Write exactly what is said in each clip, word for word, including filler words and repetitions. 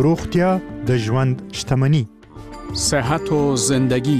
روغتیا د ژوند شتمني. صحت و زندگی.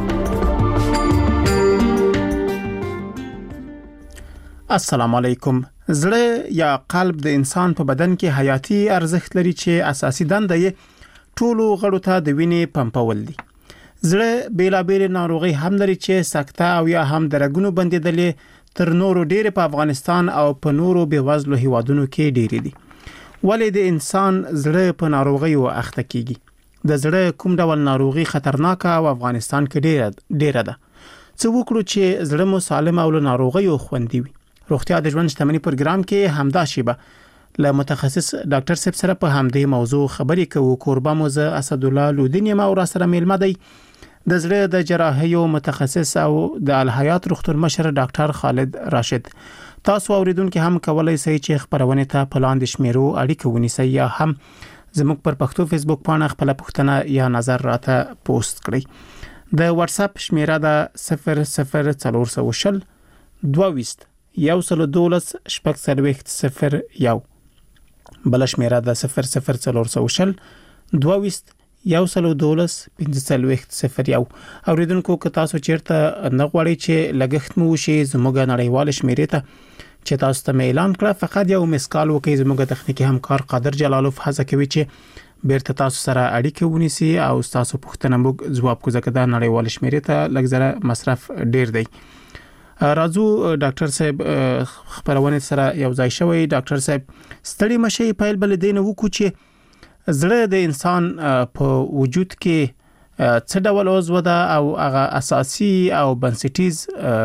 السلام علیکم. زړه یا قلب د انسان په بدن کې حیاتي ارزښت لري چې اساسي دنده یې ټولو غړو ته د وینې پمپول دي. زړه بیلابېل ناروغي هم لري چې سکته او یا هم د رګونو بندیدلې تر نورو ډېر په افغانستان او په نورو بیوزلو هیوادونو کې ډېر دي. ولې د انسان زړه په ناروغیو اخته کیږي؟ د زړه کوم ډول ناروغي خطرناکه او افغانستان کې ډېره ډېره ده؟ څه وکړو چې زړه مو سالم او له ناروغیو خوندي وي؟ روغتیا د ژوند شتمني پروګرام کې همدا شیبه له متخصص ډاکټر صاحب سره په همدې موضوع خبرې کوو. کوربه مو زه اسدالله لودین یم او را سره میلمه دی د زړه د جراحي متخصص او د الحیات روغتون مشر ډاکټر خالد راشد. تاسو اوریدونکو هم کولای شئ چې خبرونه ته په لاندې شمیرو اړیکه ونیسئ یا هم زموږ پر پښتو فیسبوک باندې خپل پوښتنه یا نظر راته پوسټ کړئ. د واتس اپ شمیره ده صفر صفر څلور سوه شل دوه ویشت یو سل دولس شپږ څلوېښت صفر یو. بل شمیره ده صفر صفر څلور سوه شل دوه ویشت یو سل دولس پنځه څلوېښت صفر یو. اوریدونکو که تاسو چیرته نه غواړئ چې لګښت مو شي زموږ نړیوال شمیرې ته چې تاسو ته اعلان کړه، فقط یو مسکال وکړئ. زموږ تخنیکی همکار قادر جلالوف هڅه کوي چې بیرته تاسو سره اړیکه ونیسي او تاسو پوښتنه موږ ځواب کوو، ځکه دا نړیوال شمیرې ته لږ مصرف ډیر دی. راځو ډاکټر صاحب خبرونه سره یو ځای شوی. ډاکټر صاحب ستړي مشي پیل بل دین وکړو چې زړه د انسان په وجود کې څه ډول عضو ده او هغه اساسي او بنسټیز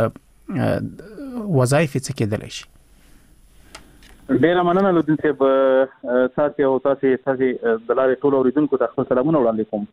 وظایف څه کېدلی شي؟ ډیره مننه لودین صاحب. تاسو او تاسو تاسو د لارې ټول اوریدونکو ته خپل سلامونه وړاندې کوم.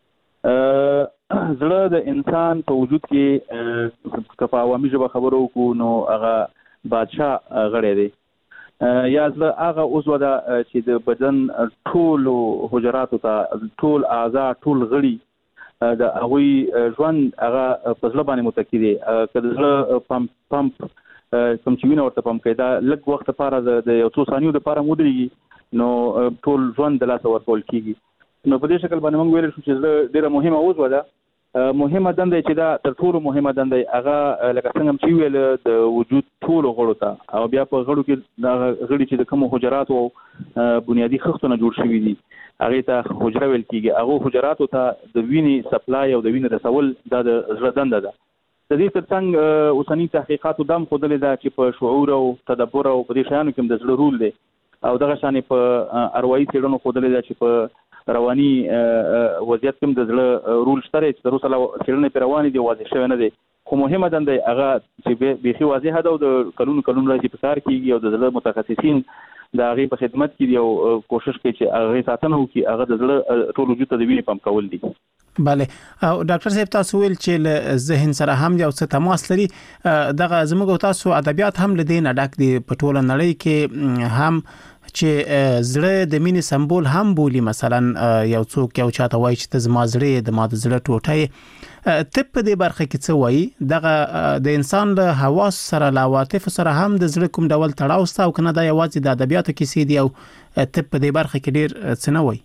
زړه د انسان په وجود کې که په عوامي ژبه خبرو وکړو نو هغه بادشاه غړی دی یا زړه هغه عضو ده چې د بدن ټول حجراتو ته ټول اعضاء ټول غړي د هغوی ژوند هغه په زړه باندې متکی دی. که د زړه پمپ پمپ کوم چې وینه ورته پمپ کوي دا لږ وخت لپاره د یو څو ثانیو لپاره مودريږي نو ټول ژوند د لاسه ورکول کیږي. نو په دې شکل باندې موږ ویل شو چې زړه ډیره مهمه عضو ده. مهمه دنده چې دا تر ټولو مهمه دنده هغه لکه څنګه چې ویل د وجود ټولو غړو ته او بیا په غړو کې دا غړي چې د کوم حجرات او بنیادی خښتونه جوړ شوي دي هغه ته حجره ویل کیږي. هغه حجراتو ته د وینې سپلای او د وینې رسول دا د زړه دنده ده. د دې ترڅنګ اوسنی تحقیقاتو دم خوندل ده چې په شعور او تدبر او په دې شیانو کې د زړه رول دی او دغه شانې په اروايي څېړنو خوندل ده چې په رواني وضعیت کې د زړه رول شته چې تر اوسه څېړنې په رواني دي واضح شوی نه دی. خو مهمه دنده هغه چې بیخي واضحه ده او د کلونو کلونو راځي په کار کېږي او د زړه متخصصین د هغې په خدمت کې دي او کوشش کوي چې هغې ساتنه وکړي. هغه د زړه ټول وجود ته د وینې پمپ کول دي. بله. او ډاکټر صاحب تاسو ویل چې له ذهن سره هم یو څه تماس لري. دغه زموږ او تاسو ادبیات هم له دې نه ډک دي په ټوله نړۍ کې هم چې زړه د مینې سمبول هم بولی. مثلا یو څوک یو چاته وایي چې ته زما زړه د ما د زړه ټوټه ته په دې برخه کې څه وایي؟ دغه د انسان له حواس سره له عواطف سره هم د زړه کوم ډول تړاو شته او کنه دا یوازې د ادبیاتو کې سي دی او ته په دې برخه کې ډیر څه نه وایي؟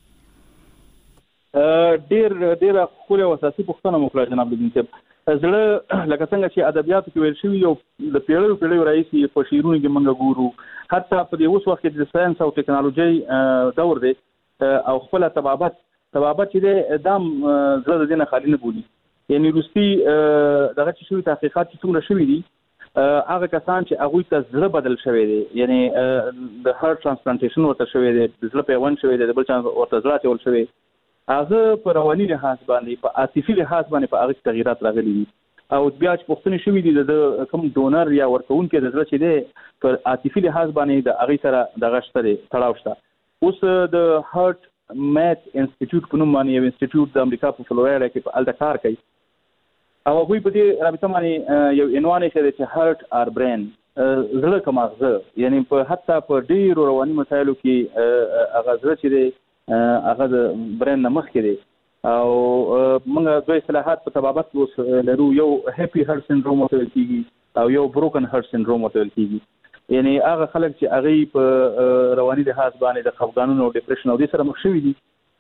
ډیر ډیر خو له اساسي پوښتنه مو کړه جناب لودین صاحب. زړه لکه څنګه چې ادبیاتو کې ویل شوی یو د پیړیو پیړیو راځي په شعرونو کې موږ ګورو حتی په دې اوس وخت کې د ساينس او ټکنالوژي دور دی او خپل طبابت طبابت چې دام زړه د دینه خالی نه بولی. یعنی روسي دغه چې شوی تحقیقات چې څومره شوی دي هغه کسان چې هغه ته زړه بدل شوی دی یعنی د هارت ترانسپلانټیشن ورته شوی دی د زړه پیوند شوی دی د بل چا ورته زړه چول شوی هغه په رواني لحاظ باندې په عاطفي لحاظ باندې په هغه تغیرات راغلي دي او بیا چې پوښتنه شوې دي د کوم ډونر یا ورکوونکي د زړه چې دی په عاطفي لحاظ باندې د هغې سره دغه شته دی تړاو شته. اوس د هارت میت انسټیټیوټ په نوم باندې یو انسټیټیوټ د امریکا په فلوریډا کې په هلته کار کوي او هغوی په دې رابطه باندې یو عنوان یې کړی چې هارت آر برین زړه که ماغزه یعنی په حتی په ډېرو رواني مسایلو کې هغه زړه چې دی هغه د برین نه مخکې دی او موږ دوه اصطلاحات په طبابت کې لرو. یو هپي هارت سندروم ورته ویل کېږي او یو بروکن هارت سندروم ورته ویل کېږي. یعنی هغه خلک چې هغه په رواني لحاظ باندې د خفګانونو او ډیپریشن او د سره مخ شوي دي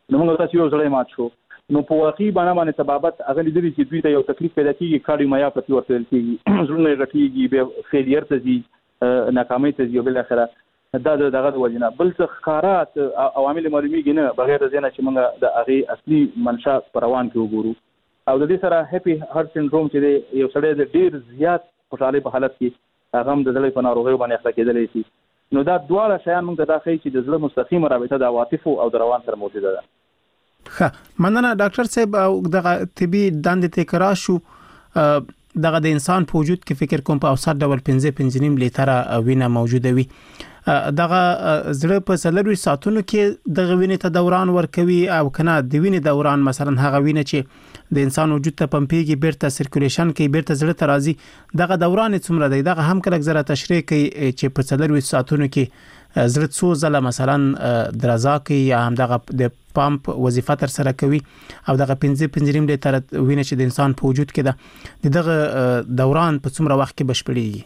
نو موږ تاسو یو ځلې مات شو نو په واقعي باندې باندې سببات هغه لیدل چې دوی ته یو تکلیف پیدا کیږي کارډیومایوپاثي ورته کیږي زړه غټیږي به فیلیر ته ځي ناکامۍ ته ځي بل اخره دا دغه وجنه بل څه خارات عوامل معلومیږي نه بغیر د زینه چې موږ د هغه اصلي منشا پروان کې وګورو او د دې سره هپی هارت سندروم چې یو سړی د ډیر زیات خوشاله په حالت کې هغه هم د زړه په ناروغیو باندې اخته کېدلی شي نو دا دواړه شیان موږ ته دا ښیي چې د زړه مستقیمه رابطه د عواطفو او د روان سره موجوده ده. ښه مننه ډاکټر صاحب دغه طبي دندې ته کرا شو دغه د انسان په وجود کې فکر کوم په اوسط ډول پنځه پنځه نیم لیټره وینه موجوده وي دغه زړه په څلور ساعتونو کې دغه وینې ته دوران ورکوي او کنه د وینې دوران مثلا هغه وینه چې د انسان وجود ته پمپيږي بیرته سرکولیشن کوي بیرته زړه ته راځي دغه دوران څومره دی دغه هم کله زره تشریح کوي چې په څلور ساعتونو کې زړه څو ځله مثلا درزا کوي یا هم دغه د پمپ وظیفه تر سره کوي او دغه پنځه پنځه نیم لیټر وینه چې د انسان په وجود کې ده دغه دوران په څومره وخت کې بشپړیږي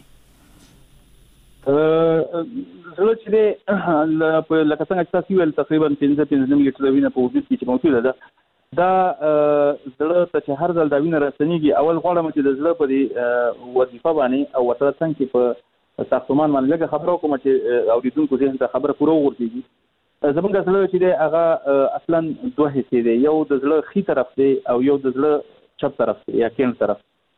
زړه چې په لکه څنګه چې تاسو ویل تقریبا پنځه پنځه نیم لیټر وینه په وجود کې چې موجوده ده دا زړه ته چې هر ځل دا وینه رسنیږي اول غواړم چې د زړه په وظیفه باندې او وتر څنګه چې په ساختمان باندې لږه خبرو کوم چې اوریدونکو ذهن ته خبره پوره ورتيږي زمونږ زړه چې دی هغه اصلا دوه حصے دي یو د زړه خي طرف دی او یو د زړه چپ طرف دی یا کیڼ طرف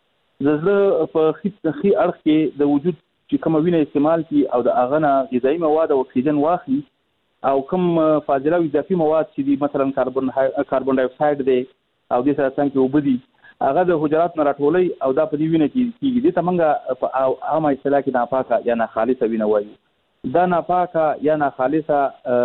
د زړه په خي خي اړخ کې د وجود چې کوم وینه استعمال کی او د اغنه غذایی مواد او اکسیجن واخلي او کوم فاضله او اضافي مواد چې دي مثلا کاربن کاربن ډای اکساید دی او د سره څنګه وبدي هغه د حجرات نه راټولي او دا په دې وینه کې کیږي د تمنګ په عامه اصطلاح کې ناپاکه یا نه خالصه وینه وایي دا ناپاکه یا نه خالصه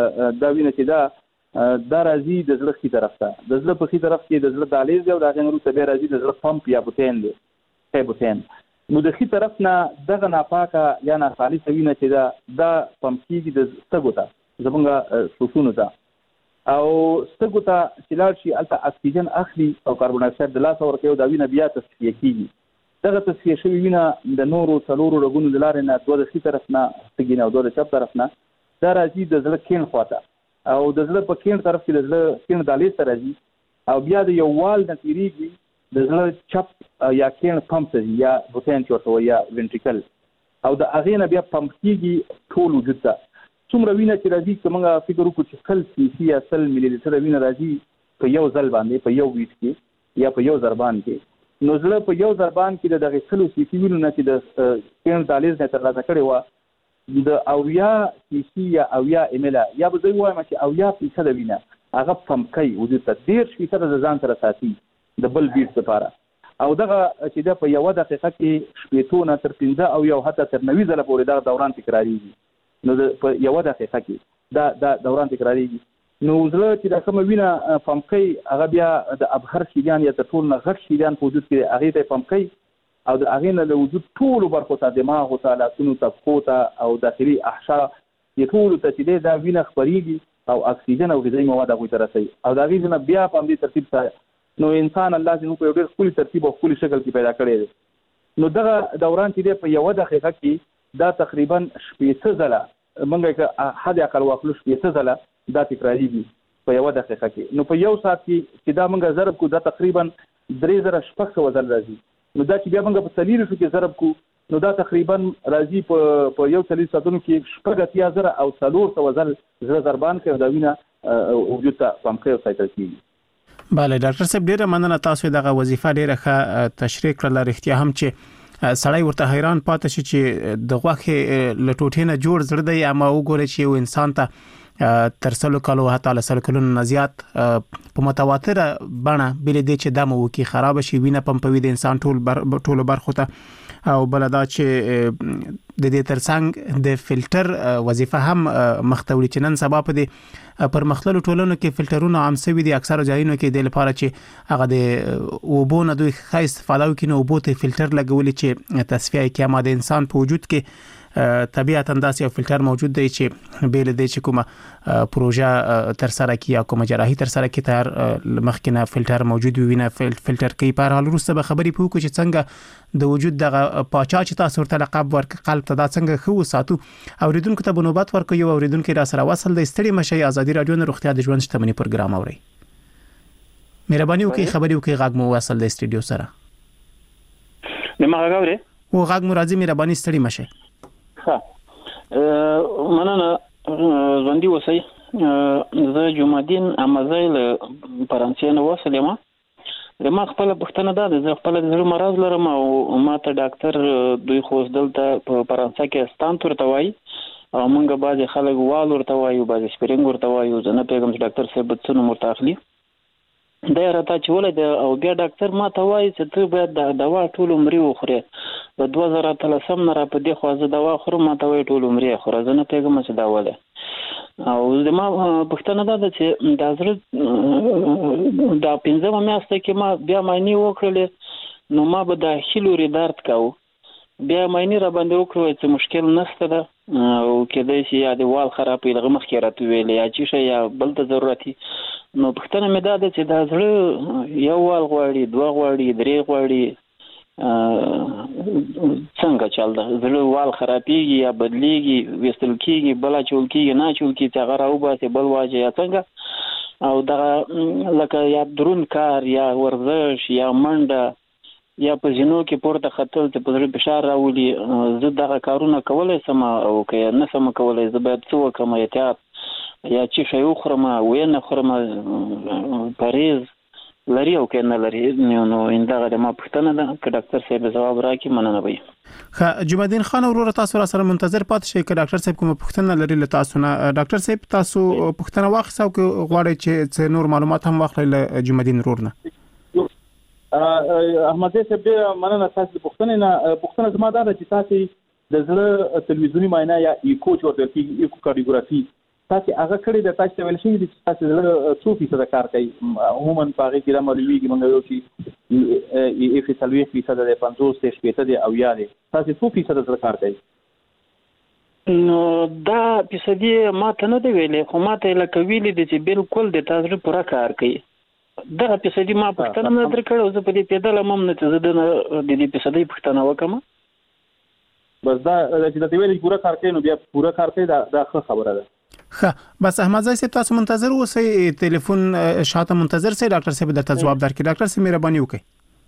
دا وینه چې دا دا راځي د زړه خي طرف ته د زړه په خي طرف کې د زړه دالیز او د غنرو ته به راځي د زړه پمپ یا بوتین دی هي بوتین نو د خي طرف نه دغه ناپاکه یا نه خالصه وینه چې دا دا پمپ کیږي د ستګو ته زمونږ سوسونو ته او ستګو ته چې لاړ شي الته اکسیجن اخلي او کاربن ډای اکساید د لاس ورکوي دا وینه بیا تصفیه کیږي دغه تصفیه شوی وینه د نورو څلورو رګونو د لارې نه دوه د خي طرف نه ستګینه او دوه د چپ طرف نه دا راځي د زړه کیڼ خواته او د زړه په کیڼ طرف کې د زړه کیڼ دالیز ته راځي او بیا د یو وال نه تیریږي د زړه چپ یا کیڼ پمپ ته یا بوتین چورته یا وینټریکل او د اغه نه بیا پمپ کیږي ټول وجود ته څومره وینه چې راځي کومه فکر وکړو چې کل سی سی یا سل ملي لیټر وینه راځي په یو ځل باندې په یو ویټ کې یا په یو ضربان کې نو زړه په یو ضربان کې د دغه سلو سی سی وینه چې د کیڼ دالیز نه ترلاسه کړي و د اویا سی سی یا اویا امیلا یا به دوی وایم چې اویا فیصد وینه هغه پمپ کوي وجود ته ډیر فیصد د ځان سره ساتي د بل بیت لپاره او دغه چې د په یو دقیقه کې شپېتونه تر پنځه او یو حتی تر نوي ځله پورې دا دوران تکراریږي نو په یو دقیقه کې دا دا دوران تکراریږي نو زړه چې د کوم وینه پمپ کوي هغه بیا د ابهر شیدان یا د ټول نه غټ شیدان په وجود کې هغه ته پمپ کوي او د هغه نه د وجود ټول برخو ته دماغ او ته لاسونو ته کوته او داخلي احشاء یې ټول ته چې دا وینه خپريږي او اکسیجن او غذایی مواد هغه ته رسي او دا غوښنه بیا په دې ترتیب سره نو انسان الله دې په ډېر خپل ترتیب او خپل شکل کې پیدا کړی دی نو دغه دوران چې په یو دقیقه کې دا تقریبا شپږ ځله منګه که حد اقل واخلو شپږ ځله دا تکراریږي په یو دقیقه کې نو په یو ساعت کې چې دا منګه ضرب کو دا تقریبا درې زره شپږ سوه ځل راځي نو دا چې بیا منګه په څلور شو کې ضرب کو نو دا تقریبا راځي په په یو څلور ساعتونو کې شپږ اتیا زره او څلور سوه ځل زړه ضربان کوي دا وینه وجود ته پمپ کوي او سایکل کیږي bale ډاکټر صاحب ډیره مننه تاسو دغه وظیفه ډیره ښه تشریح کړل رښتیا هم چې سړی ورته حیران پاتې شي چې د غوښه لټوټینه جوړ زړه دی اما وګوري چې یو انسان ته تر سلو کالو حتی له سلو کلونو نه زیات په متواتره بڼه بل دې چې دمو وکي خراب شي وینه پمپوي د انسان ټول بر ټول برخو ته او بلدا چې د دې ترڅنګ د فلټر وظیفه هم مختوري چې نن سبا په دې پر مختلفو ټولنو کې فلټرونه عام شوي دي اکثره ځایونو کې د لپاره چې هغه د اوبو نه دوی ښه استفاده وکړي نو اوبو ته فلټر لګولي چې تصفیه کې ما د انسان په وجود کې طبيعتا داسې یو فلټر موجود دی چې بیل دی چې کومه پروژه تر سره کی یا کومه جراحي تر سره کی تر مخکنه فلټر موجود وي نه فلټر کوي په حال وروسته به خبرې پوکو چې څنګه د وجود دغه پاچا چې تاسو ورته لقب ورک قلب ته دا څنګه خو ساتو اوریدونکو ته بنوبات ورکو یو اوریدونکو را سره وصل د استړي مشي ازادي رادیو نه روغتیا د ژوند شتمنۍ پروګرام اوري مهرباني وکړئ خبرې وکړئ غاګ مو واصل د استودیو سره د ما غاوري او غاګ مو راځي مهرباني ستړي مشه ها مننه ژوندۍ اوسئ زه جمعدین امازیل فرانسې نه وسلم د ما خپل پښتنه ده زه خپل د زړه مرض لرم او ما ته ډاکټر دوی خو دلته په فرانسې کې ستان ورته وایي او مونږ بعضې خلک وال ورته وایو بعضې سپرینګ ورته وایو زه نه پوهېږم چې ډاکټر صاحب څه نوم ورته اخلي دا یې راته اچولی دی او بیا ډاکټر ما ته وایي چې ته باید دا دوا ټول عمري وخورې د دوه زره اتلسم نه را په دې خوا زه دوا خورم ما ته وایي ټول عمري یې خوره زه نه پوهېږم چې دا ولې او زما پوښتنه دا ده چې دا زړه دا پنځمه میاشته کې ما بیا معاینې وکړلې نو ما به دا هیلوري درد کوو بیا معاینې را باندې وکړو چې مشکل نشته ده او کېدای شي یا د وال خراب وي دغه مخکې راته ویلې یا چې شی یا بل ته ضرورت وي نو پوښتنه مې دا ده چې دا زړه یو وال غواړي دوه غواړي درې غواړي څنګه چل ده زړه وال خرابېږي یا بدلیږي ویستل کېږي بل اچول کېږي نه اچول کېږي چې هغه راوباسي بل واچي یا څنګه او دغه لکه یا دروند کار یا ورزش یا منډه یا په زینو کې پورته ختل چې په زړه فشار راولي زه دغه کارونه کولی سم او که نه سم کولی زه باید څه وکړم احتیاط یا چې شی وخورم ویې نه خورم پرهیز لري او که نه لري نو همدغه د ما پوښتنه ده که ډاکټر صاحب ځواب راکړي مننه به وي ښه جمعدین خان وروره تاسو را سره منتظر پاتې شئ که ډاکټر صاحب کومه پوښتنه لري له تاسو نه ډاکټر صاحب تاسو پوښتنه واخیسته او که غواړئ چې څه نور معلومات هم واخلئ له جمعدین ورور نه احمد صاحب ډېره مننه تاسو د پوښتنې نه پوښتنه زما دا ده چې تاسو د زړه تلویزیوني معاینه یا ایکو چې ورته کېږي ایکو کارډیوګرافي تاسو هغه کړې ده تاسو ته ویل شوي دي چې تاسو زړه څو فیصده کار کوي عموما په هغې کې دا معلومېږي موږ یو چې ایف څلوېښت فیصده دی پنځوس دی شپېته دی اویا دی تاسو څو فیصده زړه کار کوي نو دا فیصدي ما ته نه دی ویلې خو ما ته یې لکه ویلي دي چې بالکل د تا زړه پوره کار کوي دغه فیصدي ما پوښتنه نه در کړې زه په دې پېدله هم نه چې زه د دې فیصدۍ پوښتنه وکړم بس دا چې د دې ویلې پوره کار کوي نو بیا پوره کار کوي دا ښه خبره ده ښه بس احمد زای صاحب تاسو منتظر اوسئ ټلیفون شاته منتظر سئ ډاکټر صاحب درته ځواب درکړي ډاکټر صاحب مهرباني وکړئ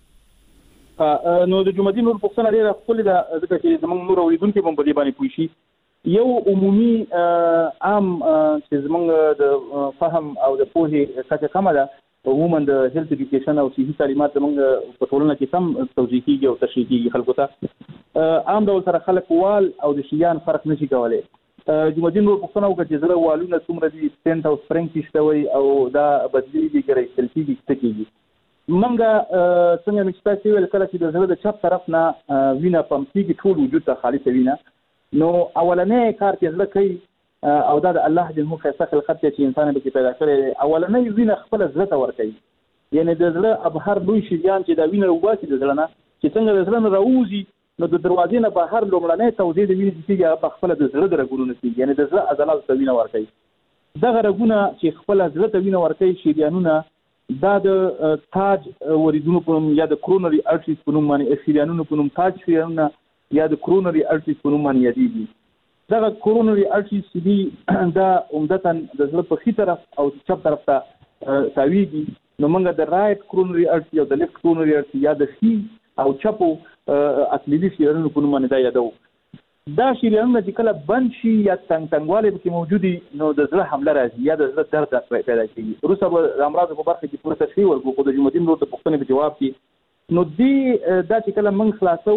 نو د جمعدین نور پوښتنه ډېره ښکلې ده ځکه چې زموږ نور اورېدونکي هم په دې باندې پوه شي یو عمومي عام چې زموږ د فهم او د پوهې کچه کمه ده عموما د هیلث ایډوکیشن او صحي تعلیمات زموږ په ټولنه کې کم توجیه کېږي او تشریح کېږي خلکو ته عام ډول سره خلک وال او د شیان فرق نشي کولی جمعدین نور پوښتنه وکړه چې زړه والونه څومره دي سټنټ او سپرنګ چې شته وایي او دا بدلېږي که راایستل کېږي څه کېږي موږ څنګه مې چې تاسې ویل کله چې د زړه د چپ طرف نه وینه پمپ کېږي ټول وجود ته خالصه وینه نو اولنی کار چې زړه کوي او دا د الله جل ښایسته خلقت دی چې انسان یې پکې پیدا کړی دی اولنی وینه خپله زړه ته ورکوي یعنې د زړه ابهر لوی شریان چې دا وینه راوباسي د زړه نه چې څنګه د زړه نه راوځي نو د دروازې نه بهر لومړنی توضیح د وینې چې کېږي هغه په خپله د زړه د رګونو نه کېږي یعنې د زړه عضلاتو ته وینه ورکوي دغه رګونه چې خپله زړه ته وینه ورکوي شریانونه دا د تاج وریدونو په نوم یا د کرونري ارټریز په نوم باندې شریانونو په نوم تاج شریانونه یا د کرونري ارټریز په نوم باندې یادېږي دغه کرونري ارټریز چې دي دا عمدتاً د زړه په ښي طرف او چپ طرف ته تاویږي نو موږ د رایټ کرونري ارټري او د لیفټ کرونري ارټري یا د ښي او چپو اقلیدي شریانونو په نوم باندې دا یادوو دا شریانونه چې کله بند شي یا تنګ تنګوالی پکې موجود وي نو د زړه حمله راځي یا د زړه درد پیدا کېږي وروسته به د امراضو په برخه کې پوره تشریح ورکړو خو د جمعدین نور د پوښتنې په جواب کې نو دې دا چې کله موږ خلاصو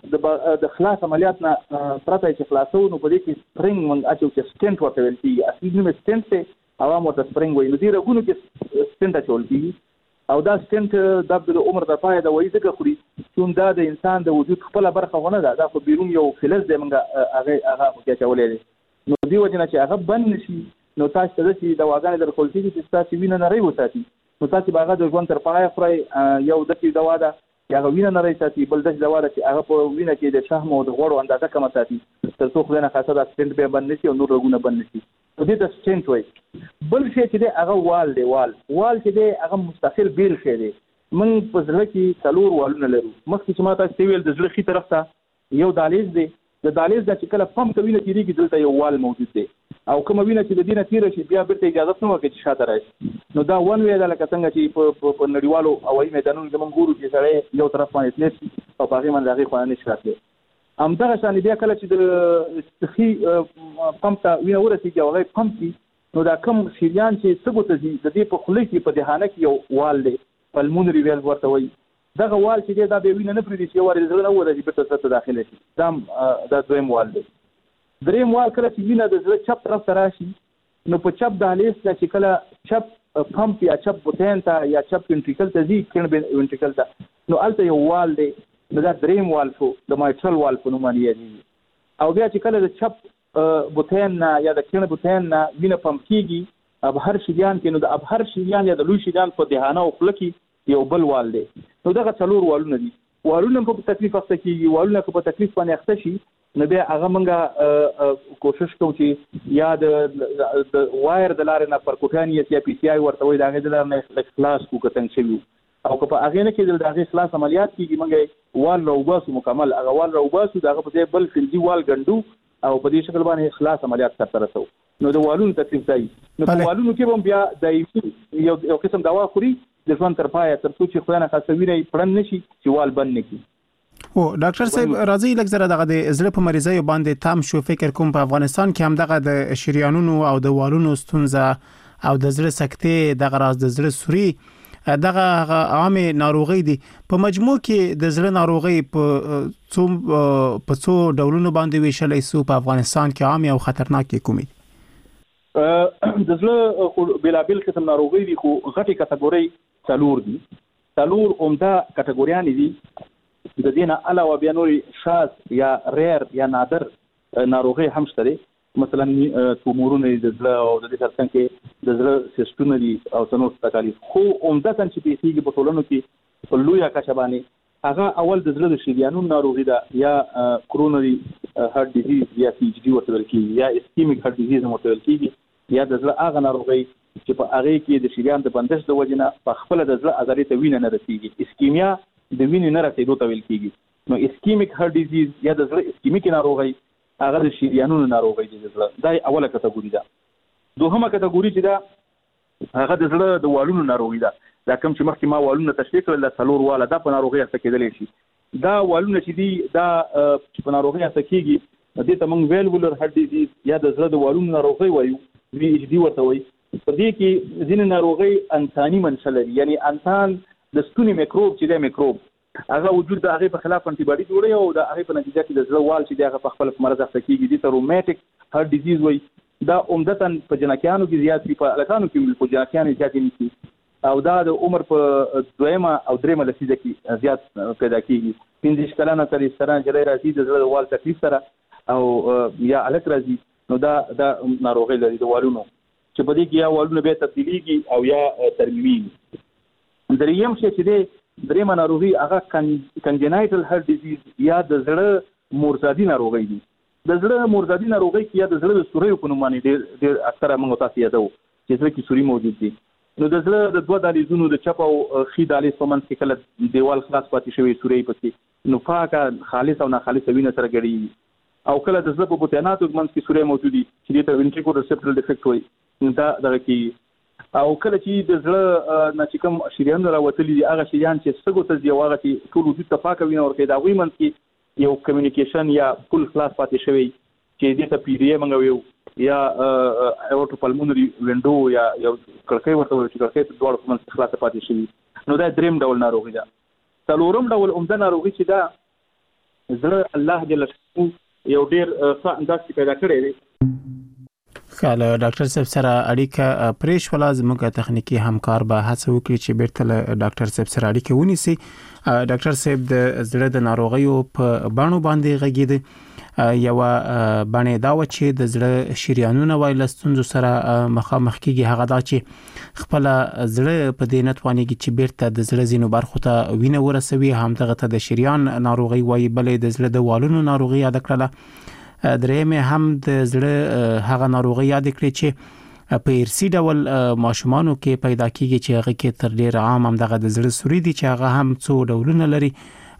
د خلاص عملیات نه پرته چې خلاصو نو په دې کې سپرینګ موږ اچو چې سټنټ ورته ویل کېږي اصلي نوم یې سټنټ دی عوام ورته سپرینګ وایي نو دې رګونو کې سټنټ اچول کېږي او دا سټنټ دا د عمر د پایه د وایي ځکه خوري چې دا د انسان د وجود خپله برخه ونه ده دا خو بیرون یو فلز دی موږ هغه هغه پکې اچولی دی نو دې وجې نه چې هغه بند نه شي نو تاسو ته داسې دواګانې درکول کېږي چې ستاسې وینه نری وساتي نو تاسې به هغه د ژوند تر پایه خورئ یو داسې دوا ده چې هغه وینه نری ساتي بل داسې دوا ده چې هغه په وینه کې د شحم او د غوړو اندازه کمه ساتي تر څو خدای نخواسته دا سټنټ بیا بند نه شي او نور رګونه بند نه شي نو دې ته سټنټ وایي بل شی چې دی هغه وال دی وال وال چې دی هغه مستقل بیل شی دی موږ په زړه کې څلور والونه لرو مخکې چې ما تاسو ته ویل د زړه ښي طرف ته یو دهلیز دی د دهلیز نه چې کله پمپ ته وینه تېرېږي دلته یو وال موجود دی او کوم وینه چې د دینه تیر شي بیا بیرته اجازه نه ورکړي چې شاته راشي نو دا ون وی دا لکه څنګه چې په نړیوالو هوایي میدانونو کې موږ ګورو چې سړی یو طرف باندې تللی او په هغې باندې هغې خوا نه شي راتلی همدغه شان بیا کله چې د سخي پمپ ته وینه ورسېږي او هغې پمپ کړي نو دا کوم شریان چې سږو ته ځي د دې په خوله کې په دهانه کې یو وال دی پلمونري ویل ورته وایي دغه وال چې دی دا بیا وینه نه پرېږدي چې یو وار یې زړه نه ووځي بېرته زړه ته داخله شي دا دا دویم وال دی دریم وال کله چې وینه د زړه چپ طرف ته راشي نو په چپ دهلیز ته چې کله چپ پمپ یا چپ بوتین ته یا چپ وینټریکل ته ځي کیڼ وینټریکل ته نو هلته یو وال دی نو دا دریم وال شو د مایټرل وال په نوم باندې یادېږي او بیا چې کله د چپ بوتین نه یا د کیڼ بوتین نه وینه پمپ کېږي ابهر شریان کې نو د ابهر شریان یا د لوی شریان په دهانه او خوله کې یو بل وال دی نو دغه څلور والونه دي والونه په تکلیف اخته کېږي والونه په تکلیف باندې اخته شي نو بیا هغه موږ کوشش کوو چې یا د وایر د لارې نه پرکوټانیس یا پی سی آی ورته وایي د هغې د لارې نه خلاص کړو که تنګ شوي او که په هغې نه کېدل د هغې خلاص عملیات کېږي موږ وال راوباسو مکمل هغه وال راوباسو د هغه په ځای بل فلزي وال ګنډو او په دې شکل باندې خلاص عملیات سرته رسوو نو د والونو تکلیف دی نو په والونو کې هم بیا دایمي یو یو قسم دوا خوري د ژوند تر پایه تر څو چې خدای نه خاصه وینه یې پړن نه شي چې وال بند نه کړي او ډاکټر صاحب راځي لږ زره دغه د زړه په مریضۍ باندې تام شو فکر کوم په افغانستان کې هم دغه د شریانونو او د والونو ستونزه او د زړه سکتې دغه راز د زړه سوري دغه عامه ناروغي دي په مجموع کې د زړه ناروغي په څو په څو ډولونو باندې ویشلې سو په افغانستان کې عام او خطرناک کومي د زړه بلابل قسم ناروغي دي خو غټي کټګوري څلور دي څلور عمده کټګوریان دي د دې نه علاوه بیا نوري شاذ یا ریر یا نادر ناروغي هم شته مثلا تومورونه د زړه او د دې ترڅنګ کې د زړه سیستونه دي او څنور تکالیف خو عمده چې پیږي په ټولنو کې په لوی کچه باندې هغه اول د زړه د شریانونو ناروغي ده یا کرونري هارت ډیزیز یا پی ایچ ډي ورته ویل کېږي یا اسکیمیک هارت ډیزیز ورته ویل کېږي یا د زړه هغه ناروغي چې په هغه کې د شریان د بندش د وجې نه په خپل د زړه عضلې ته وینه نه رسیږي اسکیمیا د وینې نه رسیدو ته ویل کېږي نو اسکیمیک هارت ډیزیز یا د زړه اسکیمیک ناروغي هغه د شریانونو ناروغي دي د زړه دا اوله کټګوري ده دوهمه کټګوري چې دا هغه د زړه د والونو ناروغي ده دا کوم چې مخکې ما والونه تشریح کړل د څلور واله دا په ناروغي اخته کېدلی شي دا والونه چې دي دا په ناروغي اخته کېږي دې ته موږ ویلولر هارت ډیزیز یا د زړه د والونو ناروغي وایو وی ایچ ډي ورته وایي په دې کې ځینې ناروغي انساني منشأ لري یعنی انسان د ستوني میکروب چې دی میکروب هغه وجود د هغې په خلاف انټي باډي جوړوي او د هغې په نتیجه کې د زړه وال چې دی هغه په خپل مرض اخته کېږي دې ته رومیټک هارت ډیزیز وایي دا عمدتاً په جنکیانو کې زیات وي په هلکانو کې په جنکیانو زیاتې نه کېږي او دا د عمر په دویمه او دریمه لسیزه کې زیات پیدا کېږي پنځه ویشت کلنه تر ایس سره نجلۍ راځي د زړه د وال تکلیف سره او یا هلک راځي نو دا دا ناروغي لري د والونو چې په دې کې یا والونه بیا تبدیلیږي او یا ترمیمیږي دریم شی چې دی درېیمه ناروغي هغه کنجنایټل هارت ډیزیز یا د زړه مورزادي ناروغي دي د زړه مورزادي ناروغي کې یا د زړه د سوریو په نوم باندې ډېر ډېر اکثره موږ تاسو یادو چې زړه کې سوري موجود دي نو د زړه د دوه دالیزونو د چپ او خي دالیز په منځ کې کله دیوال خلاص پاتې شوی سوري پکې نو پاکه خالص او ناخالص وینه سره ګډي او کله د زړه په بوتاناتو منځ کې سوري موجود دي چې د وینټریکول ریسپټر ډیفیکټ وایي دا دغه کې او کله چې د زړه نه چې کوم شریان راوتلي دي هغه شریان چې سګو ته دی واغه چې ټول وجود ته پاکه وینه ورکړي دا وی منځ کې یو کمیونیکیشن یا فل خلاص پاتې شوی چې دې ته پی ډي ایم منغوي یا اورټو پلمونري وینډو یا یو کړکۍ ورته وي چې کړکۍ ته دوړ کوم خلاص پاتې شوی نو دا دریم ډول ناروغي ده څلورم ډول عمده ناروغي چې دا زړه الله جل شانه یو ډیر ښه انداز پیدا کړی دی خاله ډاکټر صاحب سره اړیکه پریش ولا زموږه تخنیکی همکار به هڅه وکړي چې بیرته له ډاکټر صاحب سره اړیکه ونیسي ډاکټر صاحب د زړه د ناروغیو په باندې باندې غږیده یو باندې دا و چې د زړه شریانونه وایل ستونزو سره مخامخ کیږي هغه دا چې خپل زړه په دې نتوانيږي چې بیرته د زړه زینو برخو ته وینه ورسوي هم دغه ته د شریان ناروغي وایي بلې د زړه د والونو ناروغي یاد کړله درېمه هم د زړه هغه ناروغي یاد کړی چې په ارثي ډول ماشومانو کې پیدا کیږي چې هغه کې تر ډیر عام هم دغه د زړه سوري دي چې هغه هم څو ډولونه لري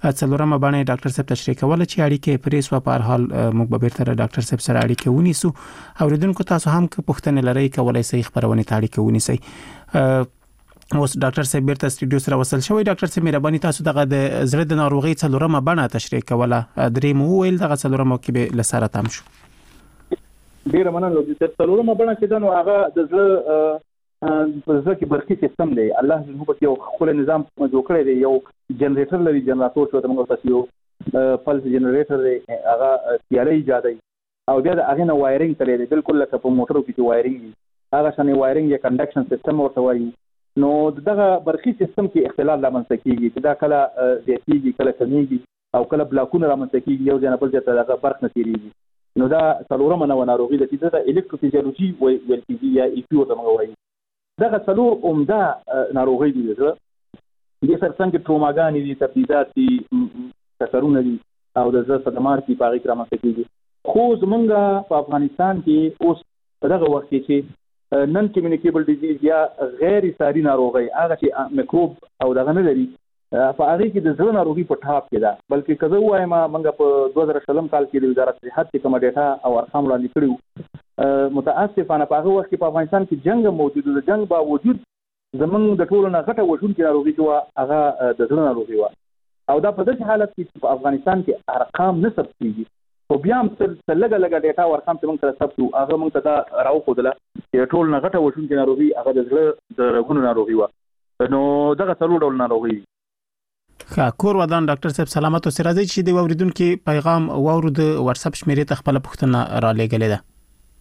څلورمه باندې ډاکټر صاحب تشریح کوله چې اړیکې پرې سو په هر حال موږ به بیرته ډاکټر صاحب سره اړیکې ونیسو. اوریدونکو تاسو هم که پوښتنه لرئ کولای شئ خبرونه ته اړیکې ونیسئ. اوس ډاکټر صاحب بیرته سټوډیو سره وصل شوی. ډاکټر صاحب مهرباني تاسو دغه د زړه د ناروغي څلورمه باندې تشریح کوله. درې مو ویل دغه څلورمه کې به لساره تام شو. ډیره مننه. د څلورمه باندې چې دا نو هغه د زړه په ځکه کې برقي سیستم دی. الله جل په یو خپل نظام جوړ کړی دی. یو جنریټر لري، جنراتور چې موږ تاسو یو پلس جنریټر دی، هغه سیالي ایجادوي او بیا د هغه نه وایرینګ کړی دی، بالکل لکه په موټرو کې چې وایرینګ وي هغه شانې وایرینګ یا کنډکشن سیستم ورته وایي. نو دغه برقي سیستم کې اختلال رامنځته کیږي چې دا کله زیاتېږي کله کمیږي او کله بلاکونه رامنځته کیږي، یو ځای نه بل ځای ته دغه برق نه تېرېږي. نو دا څلورمه نوعه ناروغي ده چې د الکتروفیزیولوژي ویل کېږي یا ای پي ورته موږ وایو. دغه څلور عمده ناروغي دي. د دې سرڅنګ ټروماګانې دي، تبدیدات دي، کسرونه دي او د زړه صدمات دي په هغې کې رامنځته کېږي. خو زمونږ په افغانستان کې اوس په دغه وخت کې چې نن کمیونیکیبل ډیزیز یا غیر ساري ناروغي هغه چې میکروب او دغه نه لري، په هغې کې د زړه ناروغي په ټاپ کې ده. بلکې که زه ووایم موږ په دوه زره شلم کال کې د وزارت صحت کې کومه ډیټا او ارقام وړاندې کړي وو، متاسفانه په هغه وخت کې په افغانستان کې جنګ موجود و. د جنګ باوجود زمونږ د ټولو نه غټه وژونکې ناروغي چې وه هغه د زړه ناروغي وه. او دا په داسې حالت کې چې په افغانستان کې ارقام نه ثبت کېږي، خو بیا هم څه لږه لږه ډیټا او ارقام چې موږ سره ثبت وو هغه موږ ته دا راوښودله چې د ټولو نه غټه وژونکې ناروغي هغه د زړه د رګونو ناروغي وه. نو دغه څلور ډول ناروغي دي. ښه، کور ودان ډاکټر صاحب سلامت اوسئ. راځئ چې د اوریدونکو پیغام واورو. د واتس اپ شمیرې ته خپل پوښتنه را لېږلې ده.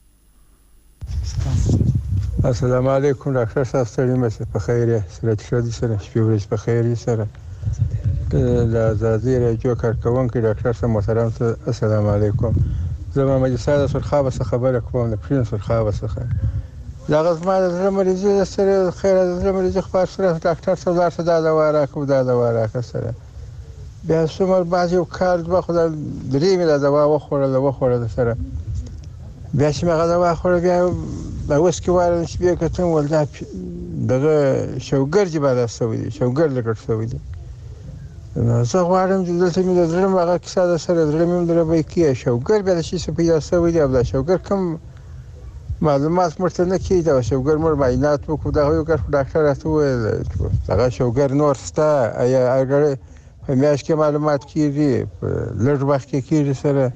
السلام علیکم ډاکټر صاحب، ستړي مشه په خیر یې سره چې سره شپې ورځې په خیر یې سره د ازادي راډیو کارکونکو ډاکټر صاحب محترم ته السلام علیکم. زما مجلسه د سرخابه څخه خبره کوم، د پرین سرخابه څخه دا غزما د زړه مریضي سره خیر د زړه مریضي خبر سره ډاکټر صاحب لار دا دوا راکو دا دوا راکو سره بیا څومره بعض یو کار د خدای درې مې دا دوا وخوړل وخوړل سره بیا چې مې دوا خوړل بیا دا اوس کې وایي چې بیا کتم ولدا دغه شوګر چې باندې سوي شوګر لګټ سوي دي. نو زه غواړم چې دلته مې د زړه هغه کیسه د سره زړه مې دربې کې شوګر بیا شي څه پیدا سوي دي. دا شوګر کوم معلومات مرته نه کیږي. دا شوګر مر معاینات وکړو دا یو کار ډاکټر راته وویل دا شوګر نور ستا یا اگر په میاشت کې معلومات کیږي لږ وخت کې کیږي سره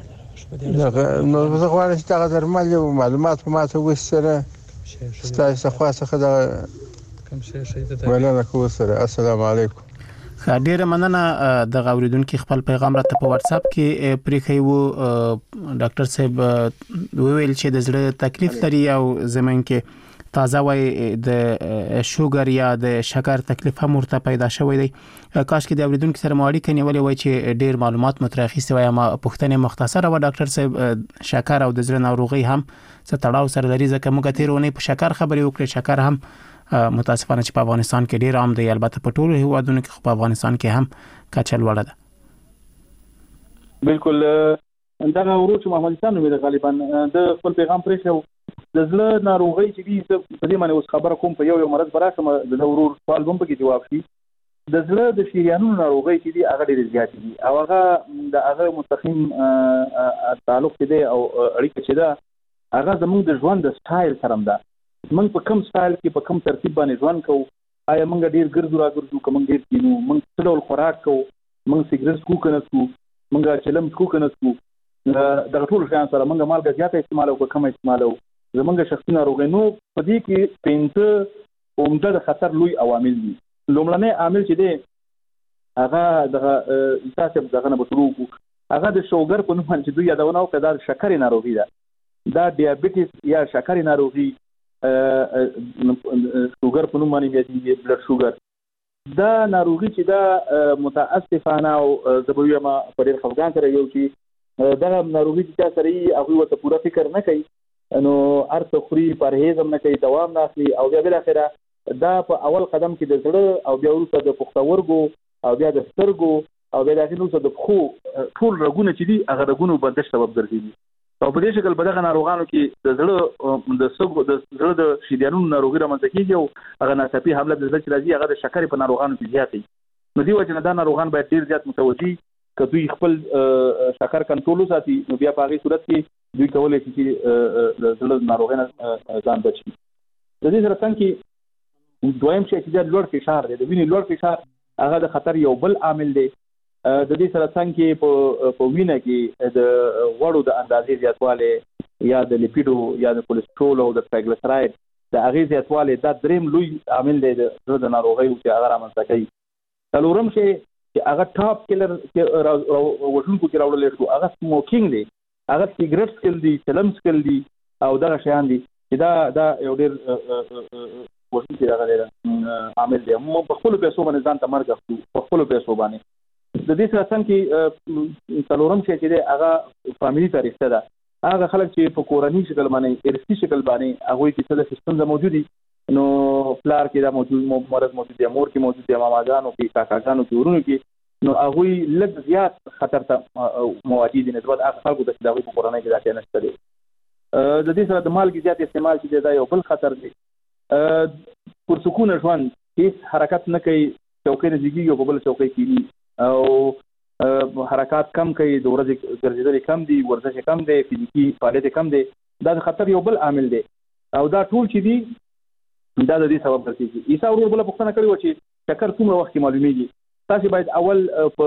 نو زه غواړم چې دا درمل یو معلومات په ماته وسره ستاسو څخه څخه دا کوم شي شي ته ولا کو سره. السلام علیکم. ډیره مننه. د غوړیدونکو خپل پیغام راته په واتس اپ کې پریخي وو. ډاکټر صاحب ویل چې د زړه تکلیف لري او زمين کې تازه وای د شوګر یا د شکر تکلیف هم ورته پیدا شوی دی. کاش کې د اوریدونکو سره ماړی کني ولې وای چې ډیر معلومات مترخی سوی ما پښتنه مختصره و. ډاکټر صاحب شکر او د زړه ناروغي هم څه تړاو سره لري ځکه موږ تیرونه په شکر خبرې وکړې. شکر هم متاسفانه چې په افغانستان کې ډیر عام دی، البته په ټولو هیوادونو کې په افغانستان کې هم کچل وړه ده. بالکل دا ورو چې افغانستان نو غالبا د خپل پیغام پرې شو د زړه ناروغي چې دي په دې باندې اوس خبره کوم په یو یو مرض براشم د ورو سوال هم پکې جواب شي. د زړه د شریانونو ناروغي چې دي هغه ډېر زیات دي او هغه د هغه مستقیم تعلق دی او اړیکه چې ده هغه زموږ د ژوند د سټایل سره ده. موږ په کوم سټایل کې په کوم ترتیب باندې ژوند کوو، آیا موږ ډیر ګرځو راګرځو کوم ډیر کینو، موږ څه ډول خوراک کوو، موږ سیګریټ څکو کنه څکو، موږ چلم څکو کنه څکو، دا ټول شیان سره موږ مالګه زیاته استعمال او کم استعمال او زموږ شخصي ناروغي نو په دې کې پنځه عمده د خطر لوی عوامل دي. لومړنی عامل چې دی هغه د تاسو دغه نه بشرو کو هغه د شوګر په نوم چې دوی یادونه او کدا شکر ناروغي ده. دا ډیابټیس یا شکر ناروغي شوګر په نوم باندې یادېږي، بلډ شوګر. دا ناروغي چې دا متاسفانه او زبویه ما په ډېر خفګان سره یو چې دا ناروغي چې تاسو سره هغه ورته پوره فکر نه کوي، نو ارته خوري پرهیز هم نه کوي، دوام نه اخلي او بیا بل اخره دا په اول قدم کې د زړه او بیا وروسته د پښتورګو او بیا د سترګو او بیا د وروسته د پښو ټول رګونه چې دي هغه رګونو بندش سبب ګرځي. او په دې شکل په دغه ناروغانو کې د زړه د سګو د زړه د شریانونو ناروغي رامنځته کیږي او هغه ناڅاپي حمله د زړه چې راځي هغه د شکر په ناروغانو کې زیات وي. نو دی وجه نه دا ناروغان باید ډیر زیات متوجي که دوی خپل شکر کنټرول وساتي نو بیا په هغې صورت کې دوی کولی شي چې د زړه ناروغۍ نه ځان بچ کړي. د دې سره څنګ کې دویم شی چې لوړ فشار دی، د وینې لوړ فشار هغه د خطر یو بل عامل دی. د دې سره څنګه کې په په وینه کې د غوړو د اندازې زیاتوالی یا د لیپیډو یا د کولیسټرول او د ټرایګلیسراید د هغې زیاتوالی دا دریم لوی عامل دی د زړه د ناروغیو چې هغه رامنځته کوي. څلورم شی چې هغه ټاپ کلر وژونکو کې راوړلی شو هغه سموکینګ دی، هغه سیګریټ څکل دي، چلم څکل دي او دغه شیان دي چې دا دا یو ډېر وژونکی دغه دی عامل دی. موږ په خپلو پیسو باندې ځان ته مرګ اخلو، په خپلو پیسو باندې. د دې سره څنګه کې څلورم شی چې دی هغه فاملي تاریخچه ده. هغه خلک چې په کورني شکل باندې ارثي شکل باندې هغوی کې څه د ستونزه موجود دي، نو پلار کې دا موجود مرض موجود دی، مور کې موجود دی، ماماګانو کې، کاکاګانو کې، ورونو کې، نو هغوی لږ زیات خطر ته مواجه دي نسبت هغه خلکو ته چې د هغوی په کورنۍ کې دا شی نشته دی. د دې سره د مالګې زیات استعمال چې دی دا یو بل خطر دی. پرسکونه ژوند هېڅ حرکت نه کوي، چوکۍ نه جګېږي او په بله چوکۍ کېني او حرکات کم کوي، د ورځې ګرځېدل کم دي، ورزش کم دی، فزیکي فعالیت کم دی. دا د خطر یو بل عامل دی او دا ټول چې دي دا د دې سبب ګرځېږي. عیسی ورور بله پوښتنه کړې وه چې شکر څومره وخت کې معلومیږي. تاسې باید اول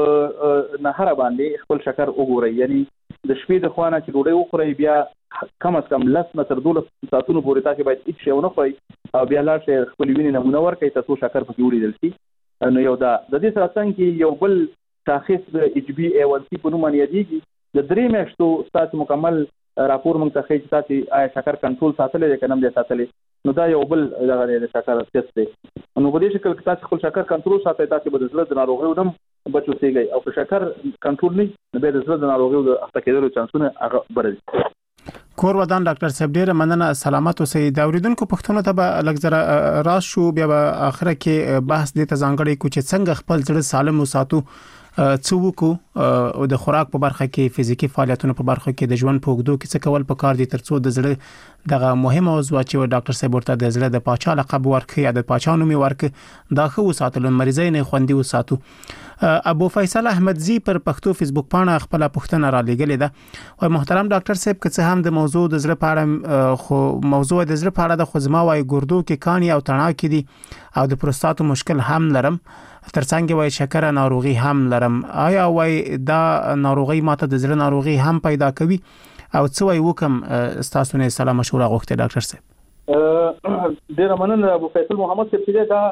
په نهره باندې خپل شکر وګورئ، یعنی د شپې د خوا نه چې ډوډۍ وخورئ بیا کم از کم لس نه تر دولس ساعتونو پورې تاسې باید هېڅ شی ونه خورئ او بیا لاړ شئ خپلې وینې نمونه ورکړئ تر څو شکر پکې ولیدل شي. نو یو دا د دې سره څنګ کې یو بل شاخص د ایچ بي اے ون سي په نوم باندې یادېږي. د درې میاشتو ستاسې مکمل راپور موږ ته ښیي چې تاسې آیا شکر کنټرول ساتلی دی که نه هم دی ساتلی، نو دا یو بل دغه دی د شکر ټسټ دی. نو په دې شکل کې تاسې خپل شکر کنټرول ساتئ، تاسې به د زړه د ناروغیو نه هم بچ اوسېږئ او که شکر کنټرول نه نو بیا د زړه د ناروغیو د اخته کېدلو چانسونه هغه بره دي. کور ودان ډاکټر صاحب ډیره مننه، سلامت اوسئ. د اوریدونکو پوښتنو ته به لږ زره راز شو، بیا به اخره کې بحث دې ته ځانګړی کړو چې څنګه خپل زړه سالم وساتو، څه وکړو او د خوراک په برخه کې، فزیکي فعالیتونو په برخه کې، د ژوند په اوږدو کې څه کول پکار دي ترڅو د زړه دغه مهمه موضوع چې ډاکټر صاحب ورته د زړه د پاچا لقب ورکړي یا د پاچا نوم یې ورکړي دا ښه وساتلو، مریضۍ نه خوندي وساتو. ابو فیصل احمدزی پر پښتو فیسبوک پاڼه خپل پوښتنه را لګلې ده او محترم ډاکټر صاحب که څه هم د موضوع د زړه په اړه خو موضوع د زړه په اړه د خو زما وايي ګردو کې کانی او تڼاکې دي او د پروستاتو مشکل هم لرم، ترڅنګ وای شکر ناروغي هم لرم. آیا وای دا ناروغي ماته د زړه ناروغي هم پیدا کوي او څه وای وکم؟ تاسو نه سلام مشوره غوښته ډاکټر صاحب. ډیر مننه ابو فیصل محمد صاحب چې دا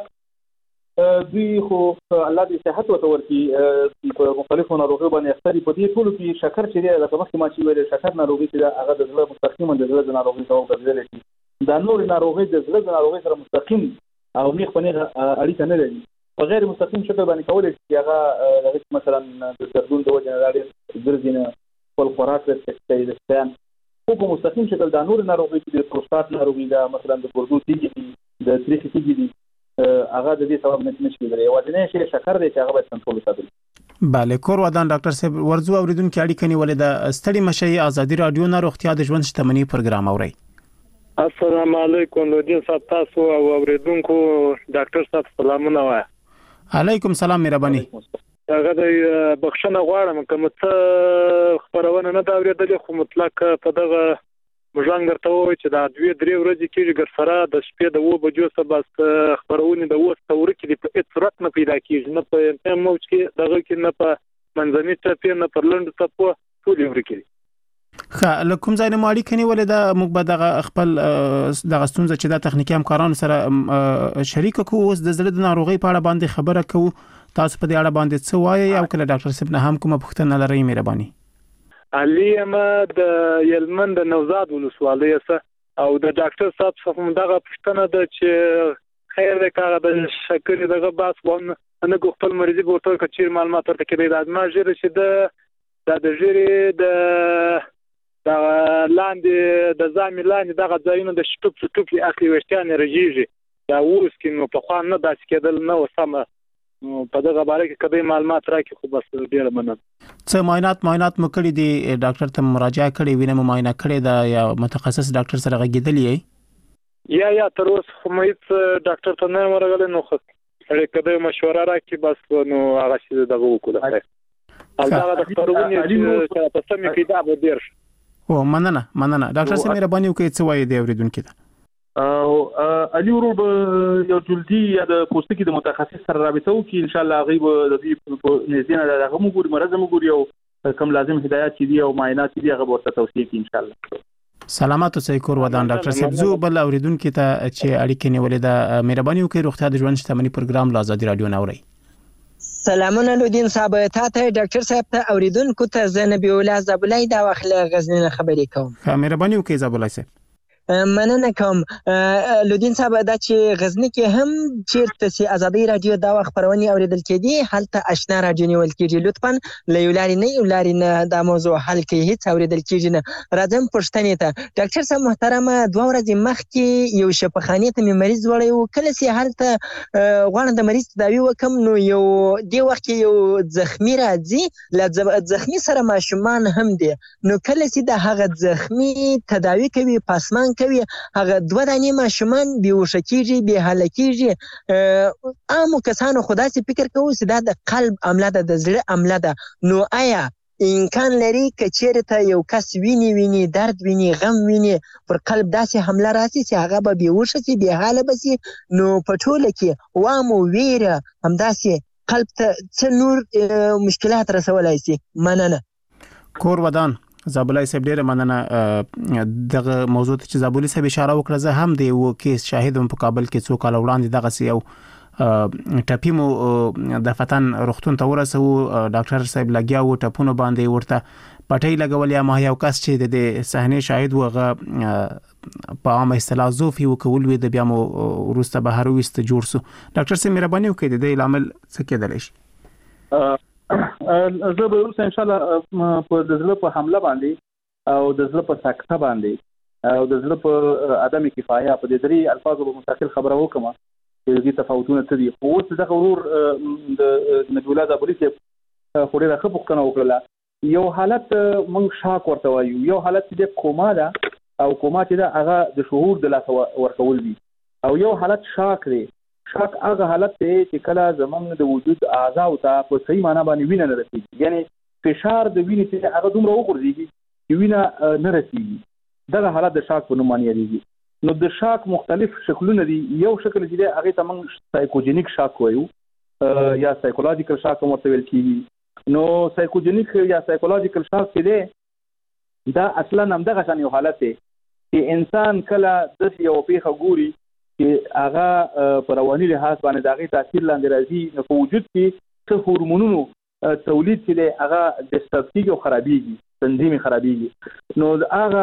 دوی خو الله دې صحت ورته ورکړي په مختلفو ناروغیو باندې اخته دي. په دې ټولو کې شکر چې دی لکه مخکې ما چې ویل شکر ناروغي چې ده هغه د زړه مستقیما د زړه د ناروغۍ سبب ګرځېدلی شي. دا نورې ناروغۍ د زړه د ناروغۍ سره مستقیم او نیغ په نیغه اړیکه نه لري، په غیر مستقیم شکل باندې کولی شي چې هغه هغې مثلا د سردون د وجې نه دا ډېر ګرځي نه خپل خوراک کوي د شیان، خو په مستقیم شکل دا نورې ناروغۍ چې د پروستات ناروغي ده، مثلا د ګردو تیږې دي، د تریخي تیږې دي، هغه د دې سبب نه نشي کېدلی. یوازینی شی شکر دی چې هغه باید کنټرول وساتل. بله، کور ودان ډاکټر صاحب ورځو اوریدونکو اړیکه نیولې ده. ستړي مشي ازادي رادیو نه روغتیا د ژوند شتمنۍ پروګرام اوري. السلام علیکم نودین صاحب، تاسو او اوریدونکو ډاکټر صاحب سلامونه وایم. علیکم سلام، مهرباني. هغه د بخښنه غواړم کوم څه خبرونه نه دا اوریدلې، خو مطلق په دغه مژان درته وایي چې دا دوی درې ورځې کېږي ګرسره د شپې د اوه بجو څخه بس خپرونې د اوه څوره کې د په هېڅ صورت نه پیدا کېږي، نه په ام موج کې دغه کې، نه په منځني ټپې، نه پر لنډو ټپو، ټولې ورکې دي. ښه، له کوم ځای نه مو اړیکه نیولې ده؟ موږ به دغه خپل دغه ستونزه چې دا تخنیکي همکارانو سره شریکه کوو. اوس د زړه د ناروغۍ په اړه باندې خبره کوو، تاسو په دې اړه باندې څه وایئ او که له ډاکټر صاحب نه هم کومه پوښتنه لرئ مهرباني. علي یم د یلمن د نوزاد ولسوالۍ څخه او د ډاکټر صاحب څخه دغه پوښتنه ده چې خیر دی که هغه د شکرې دغه بحث ونه کو خپل مریضي به ورته که چېرې معلومات ورته کېدی دا زما ژیره چې ده دا د ژیرې د دغه لاندې د زامې لاندې دغه ځایونه د شټوپ شټوپ یې اخلي، ویښتان یې رژېږي، دا اوس کې نو پخوا نه داسې کېدل نه و سمه. په دغه باره کې کدی معلومات راکړي خو بس ډېره مننه. څه معاینات معاینات مو کړي دي؟ ډاکټر ته مراجعه کړې، وینه مو معاینه کړې ده یا متخصص ډاکټر سره غږېدلی یې؟ یا یا تر اوسه خو مې هېڅ ډاکټر ته نه یم ورغلی، نو سړی کده مشوره راکړي بس نو هغه شي دغه وکړه او دا د خبرونه چې په سمې کې دا به ډیر او مننه مننه ډاکټر سي مهرباني وکړئ څه وایي دی اوریدونکو ته او علي ورور به یو جلدي یا د پوستکي د متخصص سره رابطه وکړي ان شاء الله غیب د دې په نزدینه دغه موږ مرزه موږ یو کوم لازم هدایت چې دی او معاینات دي هغه ورته توصیه کوي ان شاء الله سلامات اوسئ کور ودان ډاکټر سبزو بل اوریدونکو ته چې اړیکې نیولې ده مهرباني وکړئ روغتیا د ژوند شتمنۍ پروګرام لا آزادي رادیو نوري سلامونه لودین صاحب ته ته ډاکټر صاحب ته اوریدونکو ته زنبی الله زبلای دا واخله غزنین خبرې کوم مهرباني وکړئ زبلای صاحب مننه کوم لودین صاحب دا چې غزنی کې هم چیرته سي آزادي رادیو دا خبرونه اوریدل کېدي حالت آشنا رادیو نیول کېږي لطفا لیولاري نه یولاري نه دا موضوع حل کې هیڅ اوریدل کېږي نه راځم پښتنې ته ډاکټر صاحب محترمه دوه ورځې مخکې یو شفاخانه ته مریض وړي کله سي حالت غواړم د مریض تداوی وکم نو یو دی وخت یو زخمی راځي ل زخمی سره ماشومان هم دي نو کله سي د هغه زخمی تداوی کوي پاسمان کوي هغه دوه دانې ماشومان بیهوشه کیږي به حاله کیږي عامو کسانو خدا سي فکر کوي چې دا د قلب عمله ده د زړه عمله ده نو آیا امکان لري چې چیرته یو کس ویني ویني درد ویني غم ویني پر قلب داسې حمله راسي چې هغه به بیهوشه شي به حاله بسي نو په ټوله کې وامو ویره همداسې قلب ته څه نور مشکلات رسولای شي مننه کور ودان زابلای صاحب ډیره مننه دغه موضوع ته چې زابلای صاحب اشاره وکړه زه هم دی و کیس شاهدم په کابل کې څو کال وړاندې دغه سی یو ټاپی مو د فتن رختون ته ورسو ډاکټر صاحب لګیا و ټپونو باندې ورته پټۍ لګول یا ما یو کس چې د صحنه شاهد وغه په عامه اصطلاح زوفي وکول وي د بیا مو ورسته بهر وست جوړ سو ډاکټر سي مهرباني وکړئ د عامل څه کېدل شي زه به اوس ان شاء الله په د زړه په حمله باندې او د زړه په سکته باندې او د زړه په عدم کفایه په دې درې الفاظو په مستقل خبره وکم چې دې تفاوتونه څه دي خو اوس دغه ورور د نبی الله د پولیسو خو ډېر ښه پوښتنه وکړه یو حالت موږ شاک ورته وایو یو حالت د کوما ده او کوما چې دا هغه د شعور د لاس ورکول دي او یو حالت شاک دی شاک هغه حالت دی چې کله زمونږ د وجود اعضاء ته په صحیح معنا باندې وینه نه رسیږي یعنی فشار د وینې چې هغه دومره وګرځي چې وینه نه رسیږي دغه حالت د شاک په نوم باندې یادېږي نو د شاک مختلف شکلونه دي یو شکل چې هغه ته موږ سایکوجینیک شاک وایو یا سایکولوژیکل شاک هم ورته ویل کېږي نو سایکوجینیک یا سایکولوژیکل شاک چې دی دا اصلا همدغه شان یو حالت دی چې انسان کله د یو پیښه ګوري چې هغه پر رواني لحاظ باندې دغه تاثیر لاندې راځي نو په وجود کې څه هورمونونو تولید چې هغه ډسټرب کیږي او خرابېږي تنظیم خرابېږي نو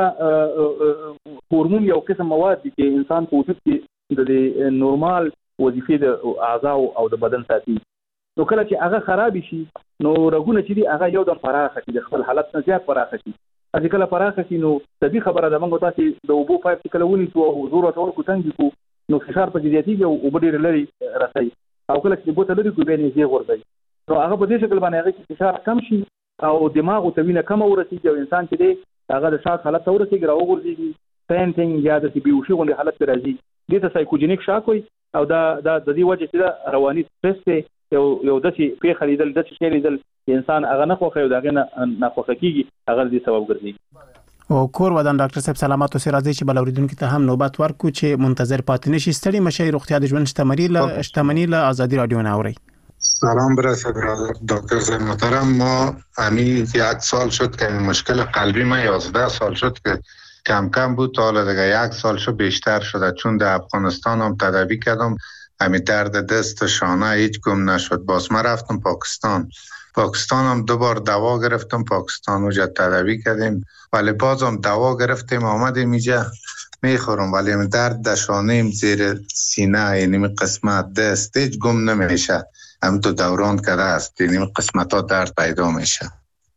هغه هورمون یو قسم مواد دي چې انسان په وجود کې د نورمال وظیفې د اعضاء او د بدن ساتي نو کله چې هغه خراب شي نو رګونه چې دي هغه یو د پراخه شي د خپل حالت نه زیات پراخه شي چې کله پراخه شي نو د دې خبره د موږ تاسو د اوبو پایپ کله ونی تو حضور او کو څنګه کو نو فشار په زیاتیږي او وبډیر لري راځي او کله چې بوتل لري کو به نه زی ورځي نو هغه په دې شکل باندې هغه کې فشار کم شي او دماغ او توینه کم ورسیږي او انسان چې دی هغه د شاک حالت ورسیږي راوګرځي پینټینګ یا د بیوشي غونډه حالت راځي دې ته سایکوجینیک شاک وي او دا د دې وجه چې رواني سټرس ته یو یو د شي په خریدل د شي لیدل انسان هغه نه خوخه او دغه نه خوخه کیږي هغه دې سبب ګرځي او کور ودان ډاکټر صاحب سلامات اوسئ راځي چې بل اوریدونکو ته هم نوبت ورکو چې منتظر پاتې نشي ستړي مشي روغتیا د ژوند شتمنۍ له شتمنۍ له آزادي رادیو نه اوري سلام برادر دکتر صاحب محترم ما همین یک سال شد که مشکل قلبی من یازده سال شد که کم کم بود تا حالا دیگه یک سال شد بیشتر شده چون در افغانستان هم تداوی کردم همین درد دست شانه هیچ گم نشد باز من رفتم پاکستان پاکستان هم دو بار دوا گرفتم پاکستان اونجا تداوی کردیم ولی باز هم دوا گرفتیم آمدیم اینجا میخورم ولی درد در شانه زیر سینه یعنی قسمت دست هیچ گم نمیشه هم تو دوران کرده است یعنی قسمت ها درد پیدا میشه